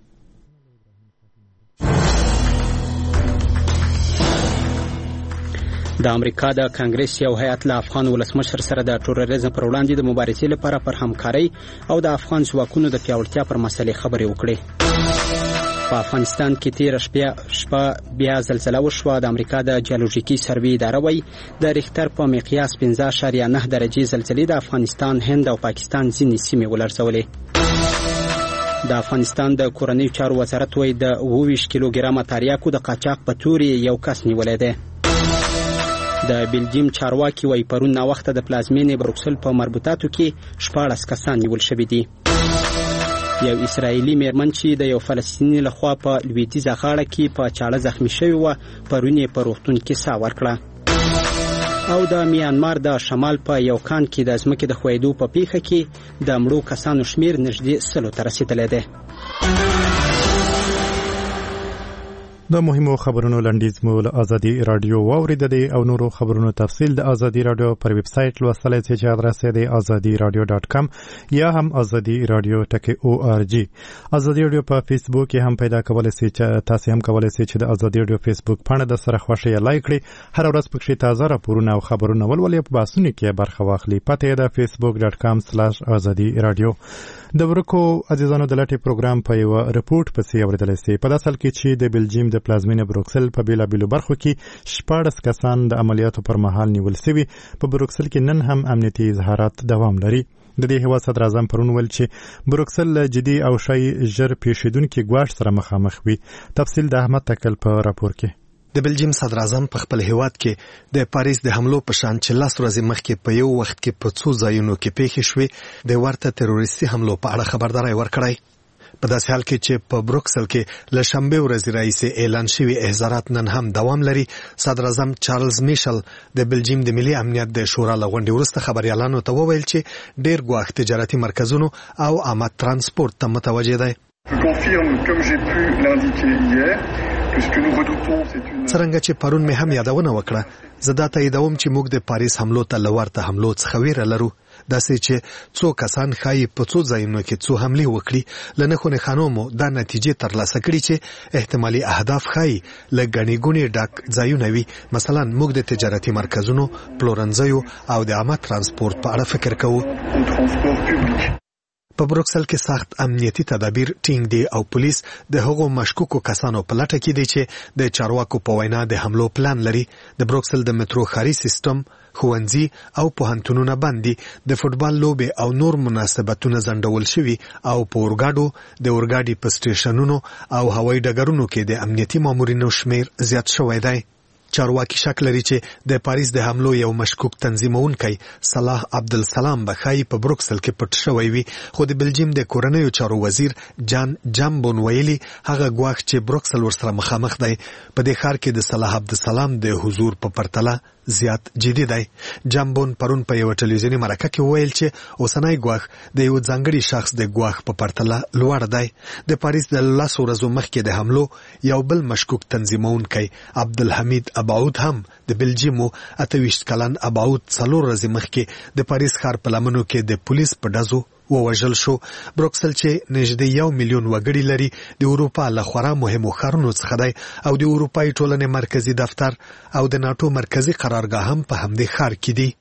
د امریکا د کانګرس یو هیئت له افغان ولسمشر سره د تروریزم پر وړاندې د مبارزې لپاره پر همکارۍ او د افغان ځواکونو د پیاوړتیا پر مسلې خبرې وکړې. په افغانستان کې تیر شپه بیا زلزله وشوه. د امریکا د جیولوژیکي سروې اداره وایي د ریختر په مقیاس 15.9 درجې زلزلې د افغانستان، هند او پاکستان ځینې سیمې ولړزولې. د افغانستان د کورنیو چارو وزارت وایي د 22 کیلوګرامه تریاکو د قاچاق په تورې یو کس نیولې ده. د بلجیم چارواکي وایي پرون ناوخته د پلازمینې بروکسل په مربوطاتو کې 14 کسان نیول شوي دي. یو اسرایلی میرمن چې د یو فلسطیني لخوا په لویدیځه غاړه کې په چاړه زخمی شوی و پرون یې په روغتون کې ساه ورکړه. او د میانمار د شمال په یو کان کې د ځمکې د ښویېدو په پیښه کې د مړو کسانو شمیر نږدې 100 ته رسېدلی دی. د مهمو خبرونو لنډیز مو له ازادي رادیو واورید دي او نورو خبرونو تفصیل د ازادي رادیو پر ویب سټ لوستلای شئ چې ادرس یې د azadiradio.com یا هم azadiradio.org. ازادي رادیو په فیسبوک کې هم پیدا کولای شئ چې تاسو هم کولای شئ چې د ازادي رادیو فیسبوک پاڼه د سره خوښي لایک کړئ. هر ورځ پکې تازه راپورونه او خبرونه ولولئ په باسونو کې برخه واخلئ. پته د facebook.com/azadiradio. د ورکو عزیزانو د لټي پروګرام په یو رپورت پسې اوریدل شي. په داسل کې چې د بلجیم د پلازمینې بروکسل په بیلابیلو برخو کې 14 کسان د عملیاتو پر مهال نیول شوي. په بروکسل کې نن هم امنیتي اظهارات دوام لري. د دې هیواد صدر اعظم پرون ویل چې بروکسل جدي او شای ژر پیښیدونکو ګواښ سره مخامخ وي. تفصیل د احمد تکل په راپور کې. د بلجیم صدر اعظم په خپل هیواد کې د پاریس د حملو په شان چې 10 ورځې مخکې په یو وخت کې په څو ځایونو کې پیښې شوې د ورته تروریستي حملو په اړه خبرداري ورکړی. په داسې حال کې چې په بروکسل کې له شنبه ورځې راهیسې اعلان شوي احضارات نن هم دوام لري. صدر اعظم چارلز میشل د بلجیم د ملي امنیت د شورا له غونډې وروسته خبريالانو ته وویل چې ډېر ګواښ تجارتي مرکزونو او عامه ترانسپورت ته متوجه دی. څرنګه چې پرون مې هم یادونه وکړه، زه دا تاییدوم چې موږ د پاریس حملو ته له ورته حملو څخه ویره لرو. داسې چې څو کسان ښایي په څو ځایونو کې څو حملې وکړي. له نښو نښانو مو دا نتیجې ترلاسه کړي چې احتمالي اهداف ښایي له ګڼې ګوڼې ډک ځایونه وي. مثلا موږ د تجارتي مرکزونو، پلورنځیو او د عامه ترانسپورت په اړه فکر کوو. په بروکسل کې سخت امنیتي تدابیر ټینګ دي او پولیس د هغو مشکوکو کسانو په لټه کې دي چې د چارواکو په وینا د حملو پلان لري. د بروکسل د مترو ښاري سیستم، ښوونځي او پوهنتونونه بند دي. د فوټبال لوبې او نور مناسبتونه ځنډول شوي او په اورګاډو، د اورګاډي په سټیشنونو او هوایي ډګرونو کې د امنیتي مامورینو شمیر زیات شوی دی. چارواکي شک لري چې د پاریس د حملو یو مشکوک تنظیمونکی صلاح عبدالسلام بخای په بروکسل کې پټ شوی وي. خو د بلجیم د کورنیو چارو وزیر جان جامبون ویلي هغه ګواښ چې بروکسل ورسره مخامخ دی په دې ښار کې د صلاح عبدالسلام د حضور په پرتله زیات جدي دی. جامبون پرون په یو ټلویزیوني مرکه کې ویل چې اوسنۍ ګواښ د یو ځانګړي شخص د ګواښ په پرتله لوړ دی. د پاریس د 10 ورځو مخکې د حملو یو بل مشکوک تنظیمونکی عبدالحمید اباود هم د بلجیمو 28 کلن اباود 4 ورځې مخکې د پاریس ښار په لمنو کې د پولیس په ډزو ووژل شو. بروکسل چې نږدې 1 میلیون وګړي لري د اروپا له خورا مهمو ښارونو څخه دی او د اروپایي ټولنې مرکزی دفتر او د ناتو مرکزی قرارگاه هم په همدې ښار کې دي.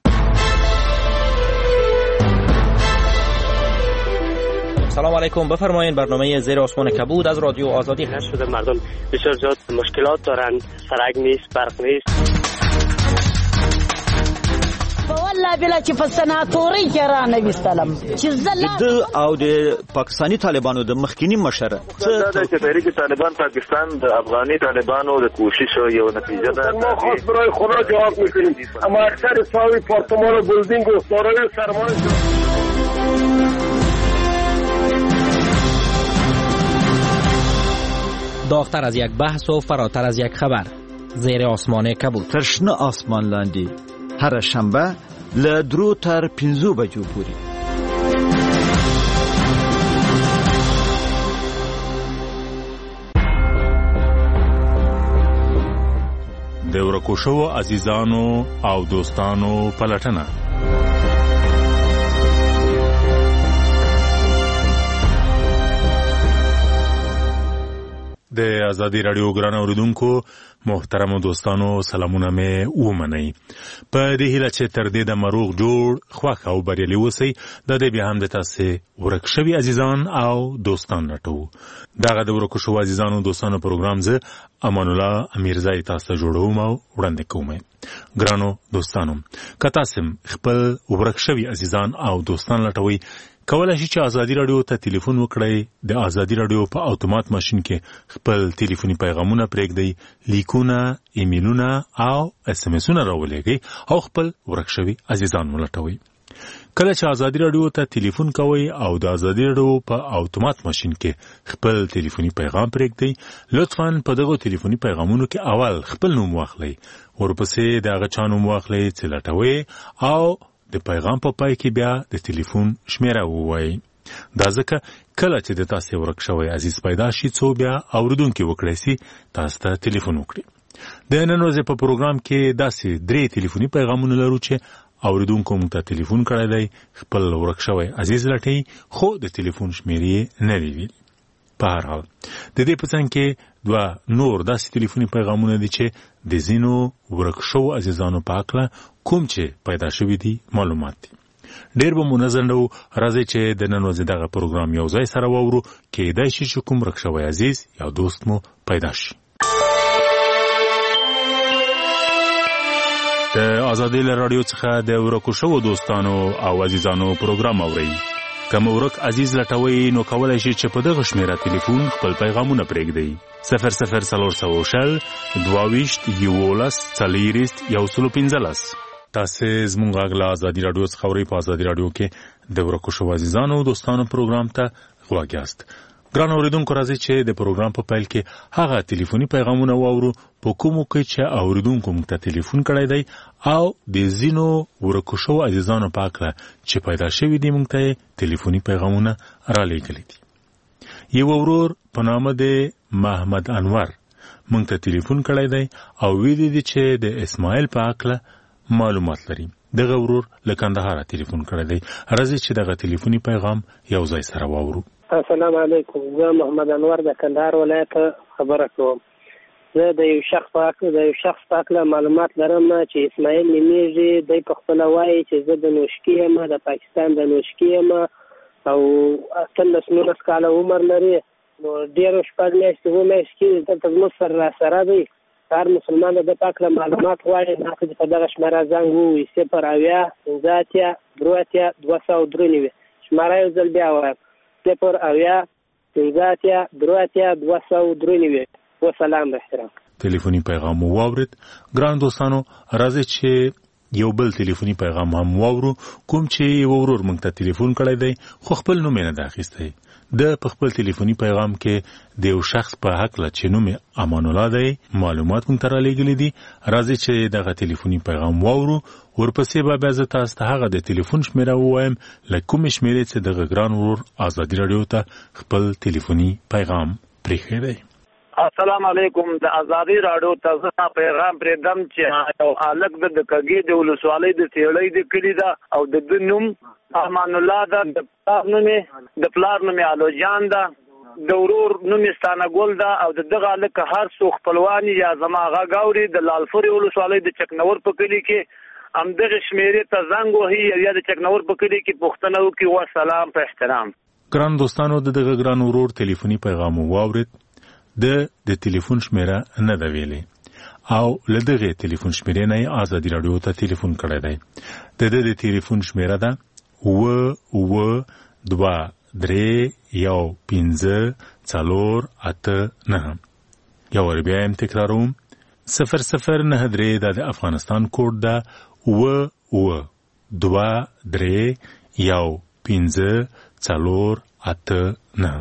سلام علیکم، بفرمایید. برنامه زیر آسمان کبود از رادیو آزادی هست. شده مردم بسیار زیاد مشکلات دارند، سرک نیست، برق نیست. الله بلا چې په سناتوري کې را نه وستلم چې د او د پاکستانی طالبانو د مخکینی مشر دا چې تحریک طالبان پاکستان د افغاني طالبانو د کوشش یو نتیجه ده ما خاص برای خدا جواب میکنیم اما اکثر ساوی پارتمان و بلدینگ و دارای سرمایه داغتر از یک بحث و فراتر از یک خبر زیر آسمان کبود ترشنه آسمان لاندی هر شنبه لدرو تر 5 بجو پوری د ورکو شوو عزیزانو او دوستانو پلټنه د ازادي رادیو ګران اوریدونکو محترم دوستانو سلامونه مې ومنئ په دې هیله چې تر دې د مروغ جوړ خوښ او بریالي اوسئ د دې بیا هم د تاسې ورک شوي عزیزان او دوستان لټوو دغه د ورکو شوو عزیزانو دوستانو پروګرام زه امان الله امیرزای تاسو ته جوړوم او وړاندې کوم ګرانو دوستانو که تاسو خپل ورک شوي عزیزان او دوستان لټوئ کولای شي چې ازادي رادیو ته ټلیفون وکړئ د ازادي رادیو په اتومات ماشين کې خپل ټلیفوني پیغامونه پرېږدئ لیکونه ایمیلونه او اس ام اسونه راولېږئ او خپل ورک شوي عزیزان ولټوئ کله چې ازادي رادیو ته ټلیفون کوئ او د ازادي رادیو په اتومات ماشين کې خپل ټلیفوني پیغام پرېږدئ لطفاً په دغه ټلیفوني پیغامونو کې اول خپل نوم واخلئ ورپسې د هغه چا نوم واخلئ چې لټوئ او د پیغام په پای کې بیا د ټلیفون شمیره ووایي دا ځکه کله چې د تاسې ورک شوی عزیز پیدا شي څو بیا اوریدونکي وکړی سي تاسو ته ټلیفون وکړي د نن ورځې په پروګرام کې داسې 3 ټلیفوني پیغامونه لرو چې اوریدونکو موږ ته ټلیفون کړی دی خپل ورک شوی عزیز لټوي خو د ټلیفون شمیرې نه دی ویلي په هر حال د دې په څنګ کې دوه نور داسې ټلیفوني پیغامونه دي چې د ځینو ورک شوو عزیزانو په هکله کوم چې پیدا شوي دي معلومات دي ډېر به مو نظر نه و راځئ چې د نن ورځې دغه پروګرام یو ځای سره واورو کیدای شي چې کوم ورک شوی عزیز یا دوست مو پیدا شي د ازادي رادیو څخه د ورکو شوو دوستانو او عزیزانو پروګرام اورئ که مو ورک عزیز لټوئ نو کولی شئ چې په دغه شمیره ټلیفون خپل پیغامونه پرېږدئ 00 تاسې زموږ غږ له ازادي رادیو څخه اورئ په ازادي رادیو کې د ورکو شوو عزیزانو دوستانو پروګرام ته غوږ یاست ګران اوریدونکو راځئ چې د پروګرام په پیل کې هغه ټلیفوني پیغامونه واورو په کومو کې چې اوریدونکو موږ ته ټلیفون کړی دی او د ځینو ورکو شوو عزیزانو په هکله چې پیدا شوي دي موږ ته ټلیفوني پیغامونه رالیږلي دي یو ورور په نامه د محمد انور موږ ته ټلیفون کړی دی او ویلي دي چې د اسماعیل په هکله معلومات لري دغه ورور له کندهاره ټلیفون کړی دی راځئ چې دغه ټلیفوني پیغام یو ځای سره واورو السلام علیکم زه محمد انور د کندهار ولایت خبره کوم زه د یو شخص په هکله معلومات لرم چې اسماعیل نومیږي دی په خپله وایي چې زه د نوشکي یم د پاکستان د نوشکي یم او 18 کاله عمر لري نو ډېرو شپږ میاشتې 7 میاشتې دلته زموږ سره راسره دی هر مسلمان د په هکله معلومات غواړي ما ته په دغه شمېره زنګ ووایي 080 شمېره یو ځل بیا وایم 080 وسلام احترام ټلیفوني پیغام واورید ګران دوستانو راځي چې یو بل ټلیفوني پیغام هم واورو کوم چې ورور موږ ته ټلیفون کړی دی خو خپل نوم نه داخسته د خپل ټلیفوني پیغام کې د یو شخص په حق له چې نوم امان الله دی معلومات موږ ته رالیږلي دي راځي چې دغه ټلیفوني پیغام واورو ورپسې به بیا زه تاسو ته هغه د ټلیفون شمیره ووایم له کومې شمیرې چې دغه ګران ورور ازادي رادیو ته خپل ټلیفوني پیغام پرېښی دی السلام علیکم د ازادي رادیو ته زه پیغام پرېږدم چې یو هلک د کږې د ولسوالۍ د څېړۍ د کلي ده او د ده نوم امان الله ده د پلار نوم یې الوجان ده د ورور نوم یې ستانه ګل ده او د دغه هلک هر څو خپلوان یا زما غږ اوري د لالپورې ولسوالۍ د چکنور په کلي کې همدغه شمېرې ته زنګ وهي یا د چکنور په کلي کې پوښتنه وکړي وسلام په احترام ګران دوستانو د دغه ګران ورور ټلیفوني پیغام واورید د ټلیفون شمیره نه ده ویلې او لدغه ټلیفون شمیرې نه آزادي رادیو ته ټلیفون کړی دی. د ټلیفون شمیره ده 0-2-3-1-5-4-8-9. یو ور بیا هم تکراروم 0-0-9-3 د افغانستان کوډ ده 0-2-3-1-5-4-8-9.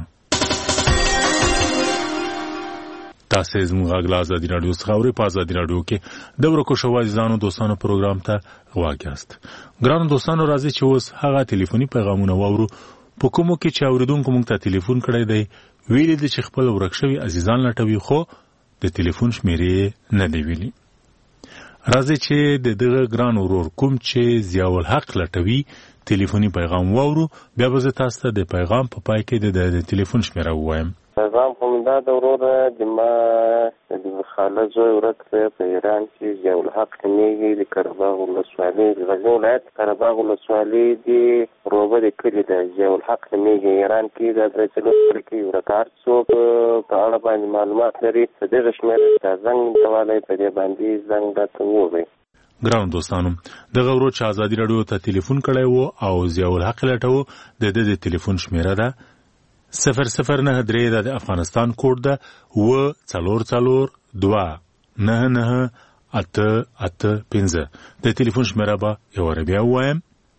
تاسو زموږ غږ آزادي رادیو څخه اورئ. په آزادي رادیو کې د ورکو شوو عزیزانو دوستانو پروګرام ته غوږ یاست. ګرانو دوستانو راځي چې اوس هغه ټلیفوني پیغامونه واورو په کومو کې چې اوریدونکو موږ ته ټلیفون کړی دی ویلي دي چې خپل ورک شوي عزیزان لټوي خو د ټلیفون شمیرې نه دی ویلي. راځي چې د دغه ګران ورور کوم چې ضیاء الحق لټوي ټلیفوني پیغام واورو بیا به زه تاسو ته د پیغام په پای کې د ټلیفون شمیره ووایم. پیغام کوم دا د ورور د ما د خاله زوی ورک په ایران کې ضیاء الحق نومیږي د قرهباغ ولسوالۍ د غزني ولایت قرهباغ ولسوالۍ د روبه د کلي د ضیاء الحق نومیږي ایران کې د درڅلور کې ورکار څوک په اړه باندې معلومات لري د دې شمیره د زنګ حواله په دې باندې زنګ راته ووایي. ګران دوستانو دغه ورور چې آزادي رادیو ته ټلیفون کړی وو او ضیاء الحق لټوو د دې ټلیفون شمیره ده 0-0-9-3 د افغانستان کوډ ده 0-4-4-2-9-9-8-8-5. د ټلیفون شمیره به یو ور بیا ووایم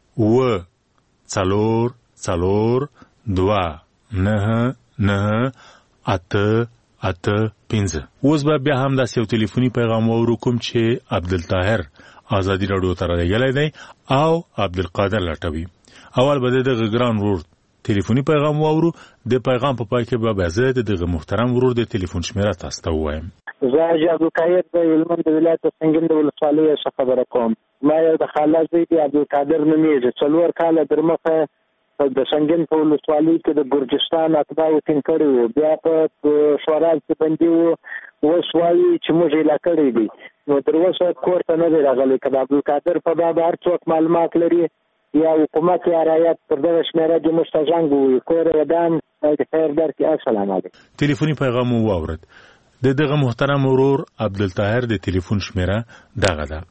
0-4-4-2-9-9-8-8-5. اوس به بیا هم داسې یو ټلیفوني پیغام واورو کوم چې عبدالطاهر آزادي رادیو ته رالیږلی دی او عبدالقادر لټوي. اول به دغه ګران ورور ټلیفوني پیغام واورو د پیغام په پای کې به زه دغه محترم ورور د ټلیفون شمیره تاسو ته ووایم. زه حاجي عبدالقادر د هلمند ولایت سنګین د ولسوالۍ څخه خبره کوم. ما یو د خاله زوی دی عبدالقادر نومیږي 4 کاله در مخه د سنګین په ولسوالۍ کې د ګرجستان اتباعو ټینګ کړي وو بیا په شورال کې بندي وو اوس وایي چې موږ یې لا کړی دي نو تر اوسه کور ته نه دی راغلی. که د عبدالقادر په باب هر څوک معلومات لري یا حکومت یا رعایت پر دغه شمیره د مستجنګ وي کور ودان د خیر درکې. السلام علیکم. ټلیفوني پیغام واورد دغه محترم ورور عبدالطاهر د ټلیفون شمیره دغه ده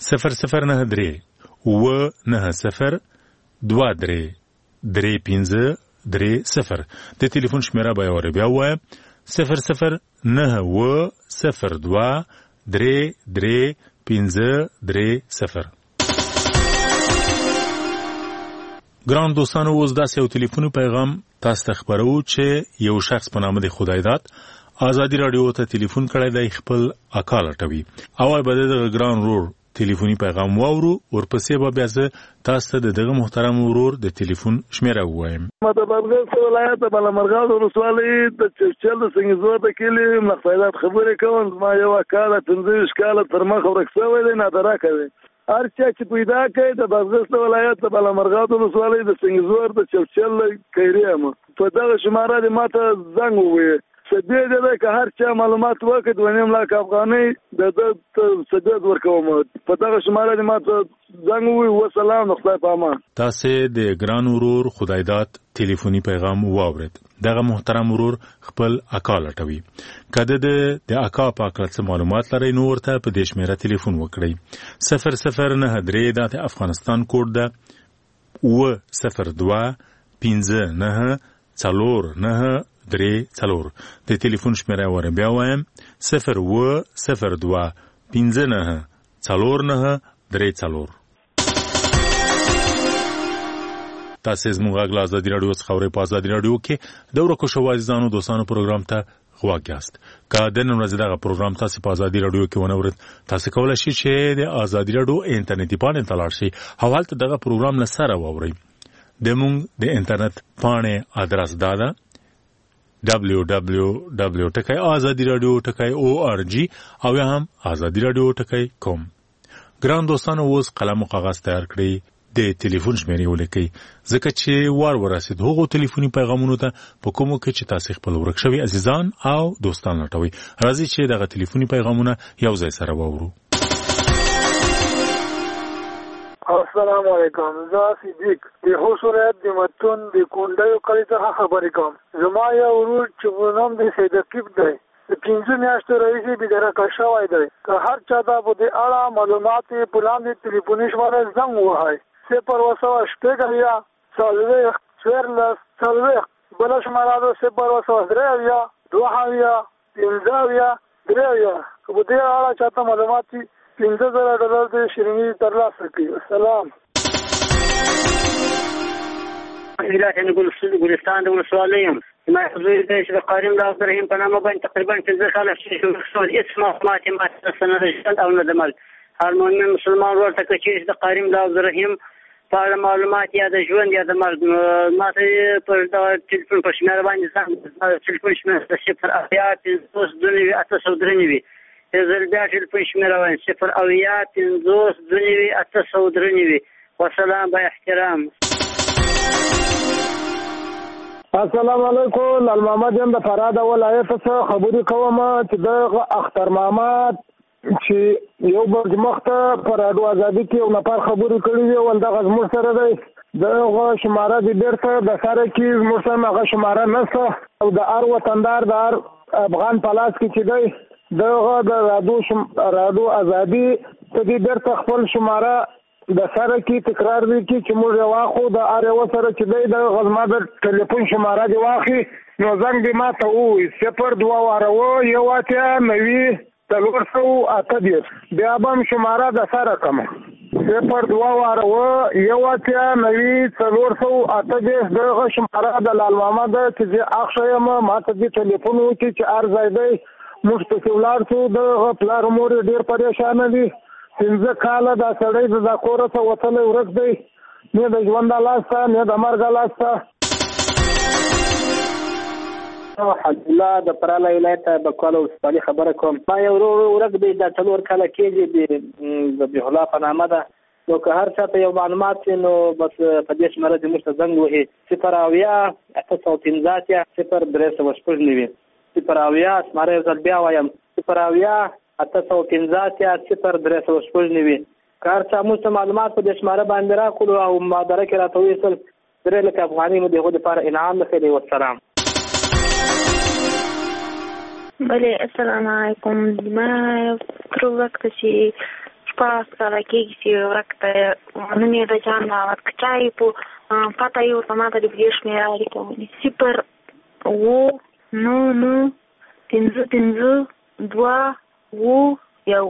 0-0-9-3-2-3-3-5-3-0. د ټلیفون شمیره به یو بیا ووایم 0-0-9-2-0-3-3-5-3-0. ګران دوستانو اوس داسې یو ټلیفوني پیغام تاسو ته خبرو چې یو شخص په نامه د خدایداد آزادي رادیو ته ټلیفون کړی دی خپل اکا لټوي. اول به دغه ګران ورور ټلیفوني پیغام واورو ورپسې به بیا زه تاسو ته دغه محترم ورور د ټلیفون شمیره ووایم. ما د بادغیس ولایت د بلمرغاز ولسوالۍ د چرچل د سنګزور د کلي مقصدات خبرې کوم. ما یو کاله 15 کاله تر مخه ورک شوی دی نادره کوي هر چا چې پیدا کړي د بادغیس ولایت د بلمرغاز ولسوالۍ د سنګزور د چرچل کیری هم په دغه شماره د ماته زنګ ووي سدې ده که هر چا معلومات وکړي 2.5 لک افغانۍ د سدې ورکوم په دغه شماره د ماته زنګ ووي. والسلام خدای په امان. تاسو د ګران ورور خدایداد ټلیفوني پیغام واورید. دغه محترم ورور خپل اکا لټوي. کله د اکا په اړه څه معلومات لرئ نو ورته په دې شمیره ټلیفون وکړئ 0-0-9-3 د افغانستان کوډ ده 0-0-2-5-9-4-9-3-4. د ټلیفون شمیره ور بیا وایم 0-0-2-5-9-4-9-3-4. تاسو زموږ غږ آزادي رادیو څخه اورئ. په آزادي رادیو کې د ورکو شوو عزیزانو دوستانو پروګرام ته غوږ یاست. که د نن ورځې دغه پروګرام تاسو په آزادي رادیو کې ونه اورئ تاسو کولی شئ چې د آزادي رادیو انټرنیټي پاڼې ته لاړ شئ او هلته دغه پروګرام له سره واورئ. زموږ د انټرنیټ پاڼې ادرس دا ده www.azadiradio.org او یا هم azadiradio.com. ګران دوستانو اوس قلم او کاغذ تیار کړئ د ټلیفون شمیرې ولیکئ ځکه چې وار ورسید هغو ټلیفوني پیغامونو ته په کومو کې چې تاسو خپل ورک شوي عزیزان او دوستان لټوئ. راځئ چې دغه ټلیفوني پیغامونه یو ځای سره واورو. السلام علیکم. زه صدیق د خوست ولایت د متون د کونډیو کلي څخه خبرې کوم. زما یو ورور چې په نوم د سید رقیب دی د 5 میاشتو راهیسې بېدرکه شوی دی. که هر چا ته په دې اړه معلومات وي په لاندې ټلیفوني شماره زنګ ووهئ 0 40 14 بله شماره ده 0 2 که په دې اړه چاته معلومات وي $15,000 د شیریني ترلاسه کړي. السلام. ګلستان د ولسوالۍ یم. ما حضور دی چې د قاري ملا عبدالرحیم په نامه باندې تقریبا 15 کاله شروع هېڅ معلومات یې ما ته نه د ژوند او نه د مرګ. هر مؤمن مسلمان ورور ته که چېرې د قاري ملا عبدالرحیم په اړه معلومات یا د ژوند یا د مرګ ما ته پر دغه ټلیفون په شمېره باندې زنګ ټلیفون شمېره د 0 زه بیا ټلیفون شمېره وایم 0 وسلام با احترام. السلام علیکم. لال محمد یم د فراه د ولایت څخه خبرې کوم چې د اختر محمد چې یو برج مخته پر راډیو ازادي کې یو نفر خبرې کړې وي او دغه زموږ سره دی دغه شماره دې بیرته د سره کې زموږ سره هغه شماره نشته او د هر وطندار د هر افغان په لاس کې چې دی دغه د راډیو ازادي ته دې بیرته خپل شماره د سره کې تکرار دی چې موږ یې واخو د هر یو سره چې دی د غزما د ټلیفون شماره دې واخلي نو زنګ دې ما ته ووایي 0 2 408 بیا به هم شماره د سره کړم 0 2 408 دغه شماره د لال محمد چې زه اخښه یم ما ته دې ټلیفون وکړي چې هر ځای دی موږ پسې ولاړ شو دغه پلار مور یې ډېر پریشانه دي 15 کاله دا سړی د کوره ته وتلی ورک دی نه د ژوند لاسته نه د مرګ لاسته. الحمدلله د فراه ولایت بکوال ولسوالۍ خبره کوم. ما یو ورک دی دا 4 کاله کېږي د بیح الله په نامه ده. نو که هر چا ته یو معلومات وي نو بس په دې شمېره دې موږ ته زنګ وهي 0 0 شماره یو ځل بیا وایم 0 815 که هر چا موږ ته معلومات په دې شماره باندې راکړو او مادره کې راته وویسل 3 لکه افغانۍ مو د هغو دپاره انعام لخیلی. والسلام. بله السلام علیکم. ما تر وخته چې شپاړس کاله کېږي چې ورک ته نوم یې د جان دعوت کچای په پته یې ورته ما ته د دې شمېره ولیکولې 0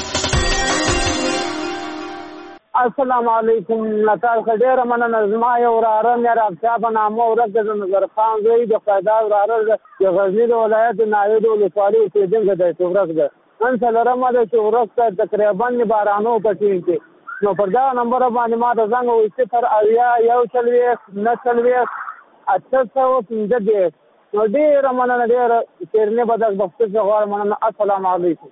السلام علیکم. نتال خډیره مننه. زما یو وراره مې رابطه په نامه ورک د نظر خان زوی د قیدار وراره د غزني د ولایت نایب ولسوالۍ اوسېدونکی دی چې ورک ده نن څلورمه ده چې ورک ته تقریبا بارانو په ټیم کې نو پر دغه نمبر باندې ما ته زنګ ووایي 0 نو ډېره مننه ډېره تېرنې به دغه بخصوص غواړم مننه. السلام علیکم.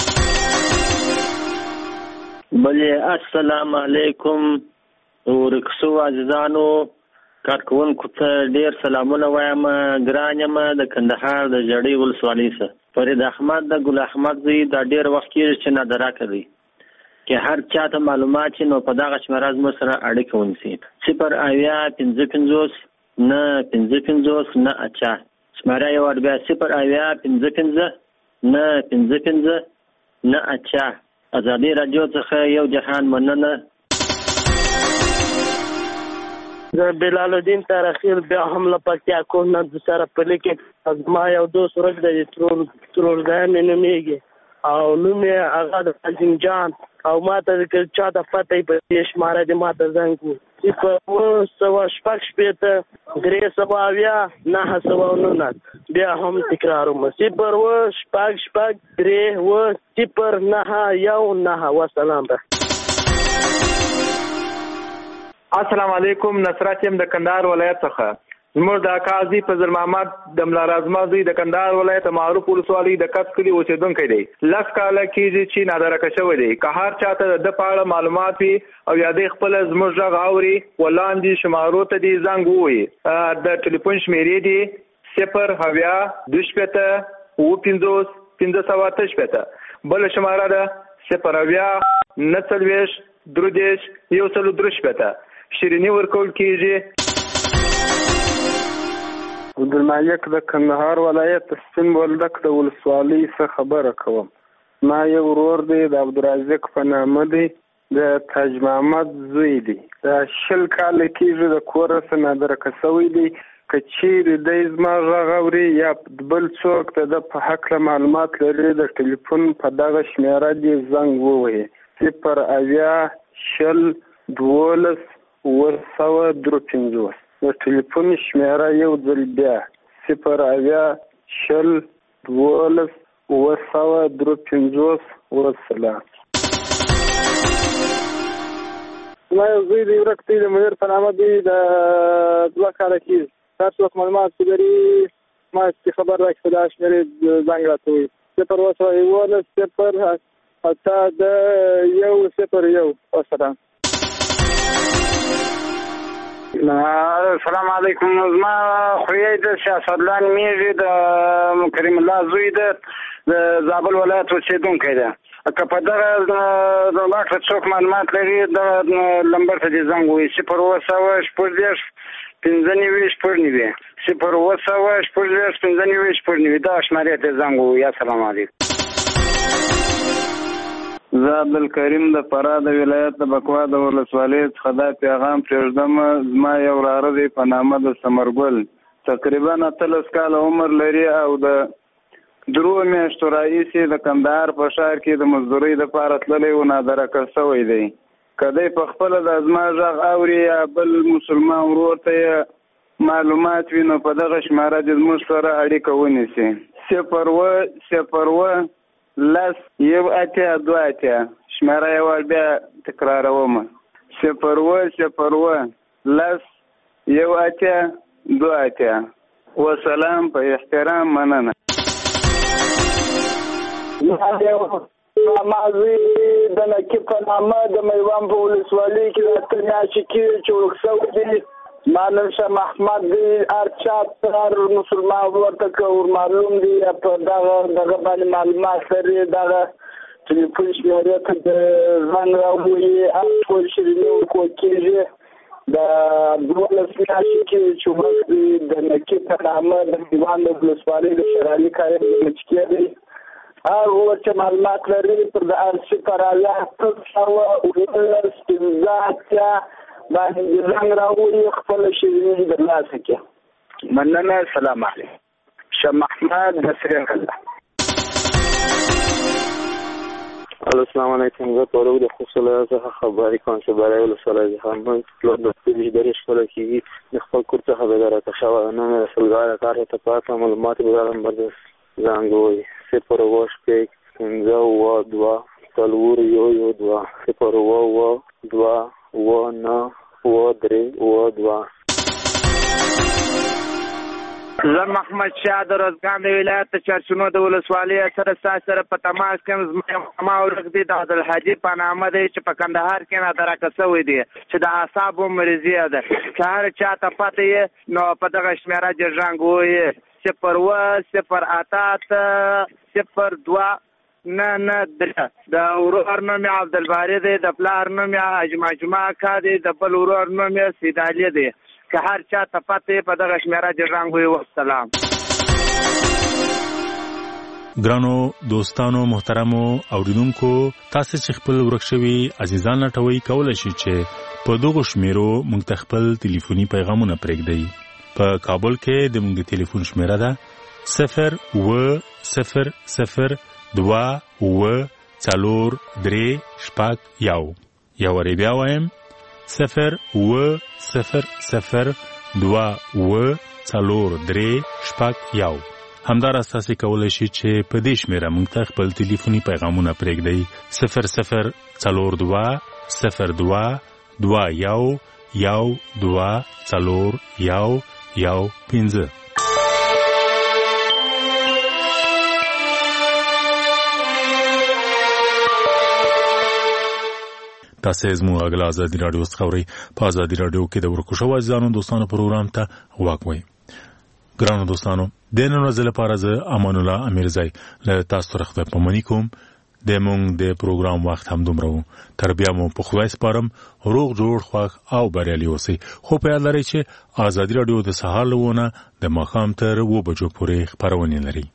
بلې السلام علیکم. ورکسو عزیزانو کارکوونکو ته ډېر سلامونه وایم. ګران یم د کندهار د ژړۍ ولسوالۍ څخه فرید احمد د ګل احمد زوی دا ډېر وخت کېږي چې نادره کوي که هر چا ته معلومات شي نو په دغه شمېره زموږ سره اړیکه ونیسي 0 نه 55 نه اچا شماره یو ور بیا 0 55 نه 55 نه اچا. ازادي رادیو څخه یو جهان مننه. د بلال الدین تاریخي بیا هم له پکتیا کو نه د سره په لیکه ما یو دوست ورک د ترورګان نومېږي او نوم یې هغه د عظیم جان او ما ته چا د فتح په دې شماره د ما ته زنګ وو 0 بیا هم تکراروم 0 وسلام. السلام علیکم. نصرت یم د کندهار ولایت څخه. زموږ د قاضي فضل محمد د ملا رازما زوی د کندهار ولایت معروف ولسوالۍ د کڅ کلي اوسېدونکی دی. 10 کاله کېږي چې نادرکه شوی دی. که هر چاته د په اړه معلومات وي او یا د خپل زموږ غږ اوري ولاندې شمارو ته دې زنګ ووایي. د ټلیفون شمېرې دي 0 بل شماره ده 0 شیریني ورکول کېږي. عبدالمالک د کندهار ولایت سپین بولدک د ولسوالۍ څخه خبره کوم. ما یو ورور دی د عبدالرازق په نامه دی، د تاج محمد زوی دی. دا 20 کاله کېږي د کوره څخه نادرکه شوی دی. که چیرې دی زما غږ اوري یا بل څوک د په هکله معلومات لري د ټلیفون په دغه شمېره دې زنګ ووهي 08012 د ټلیفون شمېره یو ځل بیا 08012 والسلام. ما یو زوی دی ورک دی د منیر په نامه دی د 2 کاله کېږي. تاسو معلومات لري ما خبر راکړئ چې دا شمېرې زنګ راته ووایي 011 والسلام. السلام علیکم. زما خویی د سیاستلان میږي د کریم الله زوی د زابل ولایت اوسېدونکی دی. که په دغه واقع څوک معلومات لري د لمبر ته دې زنګ ووایي 020 دا شمېرې ته زنګ ووایي. السلام علیکم. زه عبدالکریم د فراه د ولایت د بکوا د ولسوالۍ څخه دا پیغام پرېږدم. زما یو وراره دی په نامه د ثمرګل، تقریبا 13 کاله عمر لري او د 3 میاشتو راهیسې د کندهار په ښار کې د مزدورۍ دپاره تللی و، نادرکه شوی دی. که دی په خپله د زما غږ اوري یا بل مسلمان ورور ته یې معلومات وي نو په دغه شماره دې زموږ سره اړیکه ونیسي 010 182 شماره یې وار بیا تکراروم 010 182 وسلام. په احترام مننه. مازوی د نقیب په نامه د میوان په ولسوالۍ کې د ترمیاشي کې چورک شوی دی. معلم شاه محمد دی هر چا هر مسلمان ورته که معلوم دی په دغه باندې معلومات لري دغه ټلیفون شمېرې ته د زنګ راووایي هر ټول شیریني ورکول کېږي. د 12 میاشتې کې چورک دی د نقیب په نامه د میوان د ولسوالۍ د شرالي کاري مچکې دی. هر ور چې معلومات لري پر د ارشي پرایا تساوه باندې زنګ راوړي خپل شیریني د لاسه کې. مننه. سلام علیکم. شاه محمد نصر الله. السلام علیکم. زه پرو د خصوصله څخه خبرې کوم چې برای ولسوالۍ ځخه من پلوټ د دې درې شپه کې د خپل کور څخه به راته شو نو مې رسولګار کار ته پاتې معلومات به نمبر زنګ وي 010 502 تلور یو 010 زه محمد شاه د روزګان د ولایت چرچونو د ولسوالۍ سره په تماس کې ما ورغ دي د عبدالحاجی په نامه دی چې په کندهار کې نادرکه شوی دی چې د اعصابو مریضي ده. که هر چا ته پته یې نو په دغه شمېره دې زنګ ووایي 010 02 د ورور نوم یې عبدالباري دی، د پلار نوم یې حاجي مجمع اکا دی، د بل ورور نوم یې سید علي دی. که هر چا ته پته یې په دغه شمېره دې زنګ ووایي. والسلام. ګرانو دوستانو محترمو اوریدونکو، تاسو چې خپل ورک شوي عزیزان لټوي کولای شئ چې په دغه شمیرو موږ ته خپل ټلیفوني پیغامونه پرېږدئ. په کابل کې د موږ ټلیفون شمیره ده 0100243 یو ری بیا وایم 0100243 همدار تاسو کولای شئ چې په دې شمیره موږ ته خپل ټلیفوني پیغامونه پرېږدئ 00221224115. تاسو زموږ غلا آزادي رادیو څخه اورئ. په آزادي رادیو کې د ورکو شوو ځانو دوستانو پروګرام ته واکوي. ګرانو دوستانو، د نن ورځې لپاره زه امان الله امیرزای له تاسو سره خدای پامنۍ کوم. د مونږ د پروګرام وخت هم دومره وو. تر بیا مو په خدای سپارم، روغ جوړ خوښ او بریالي اوسئ. خو په یاد لرئ چې ازادي راډیو د سهار له 9 د ماښام تر 2 بجو پورې خپرونې لري.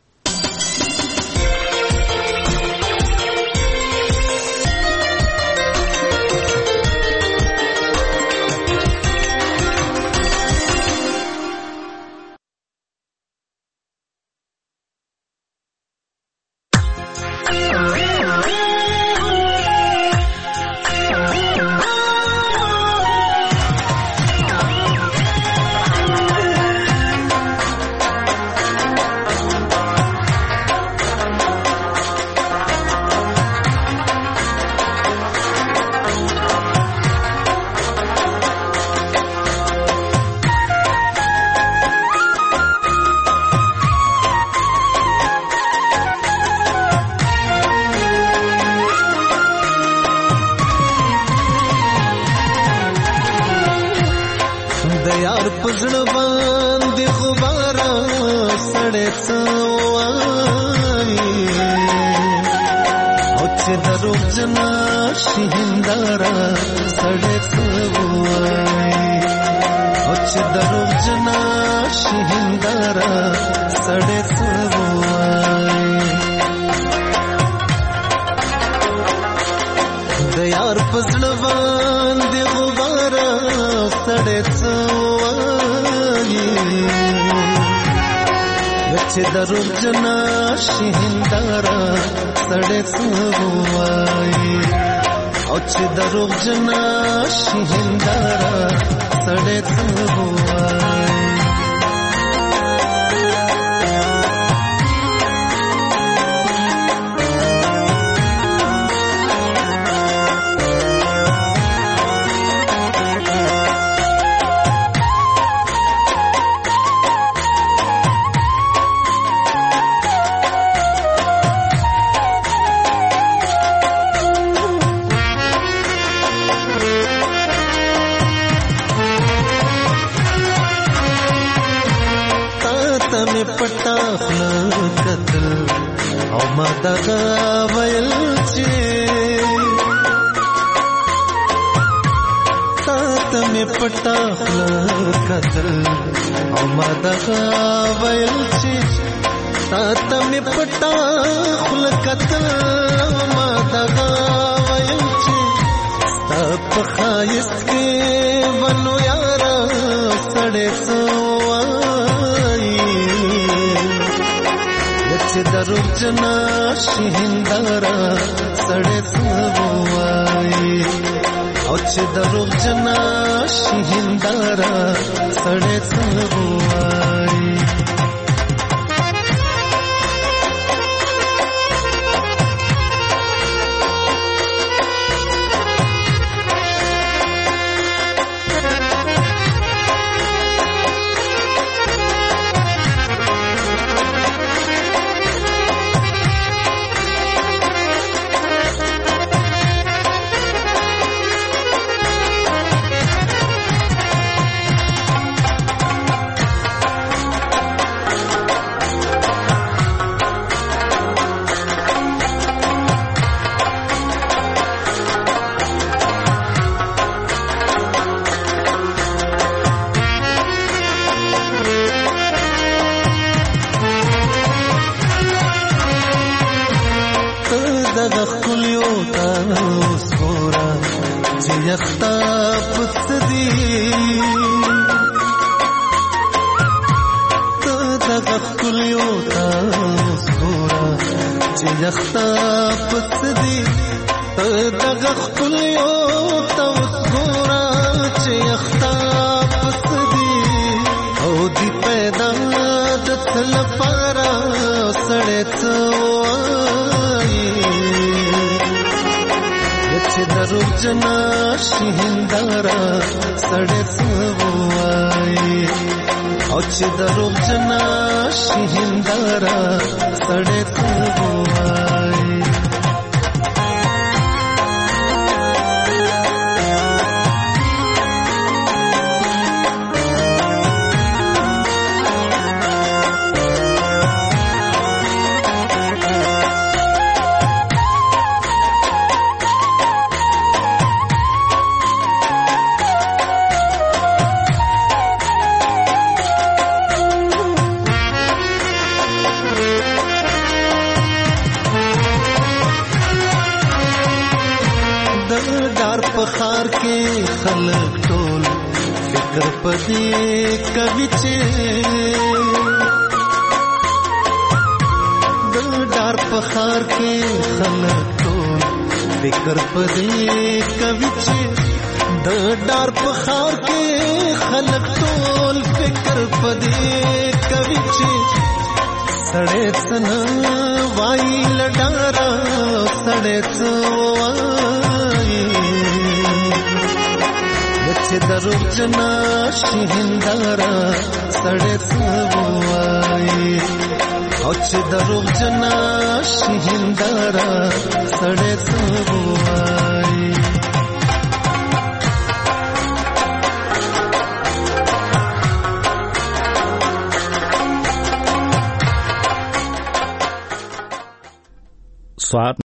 پخار کې خلک ټول فکر پدې کوي چې د ډار پخار کې خلک ټول فکر پدې کوي چې د ډار پخار کې خلک ټول فکر پدې کوي چې سړې څنګه وای لډارا سړې څو وای چې درو جنا شهندارا سړې څو وای او چې درو جنا شهندارا سړې څو وای صعب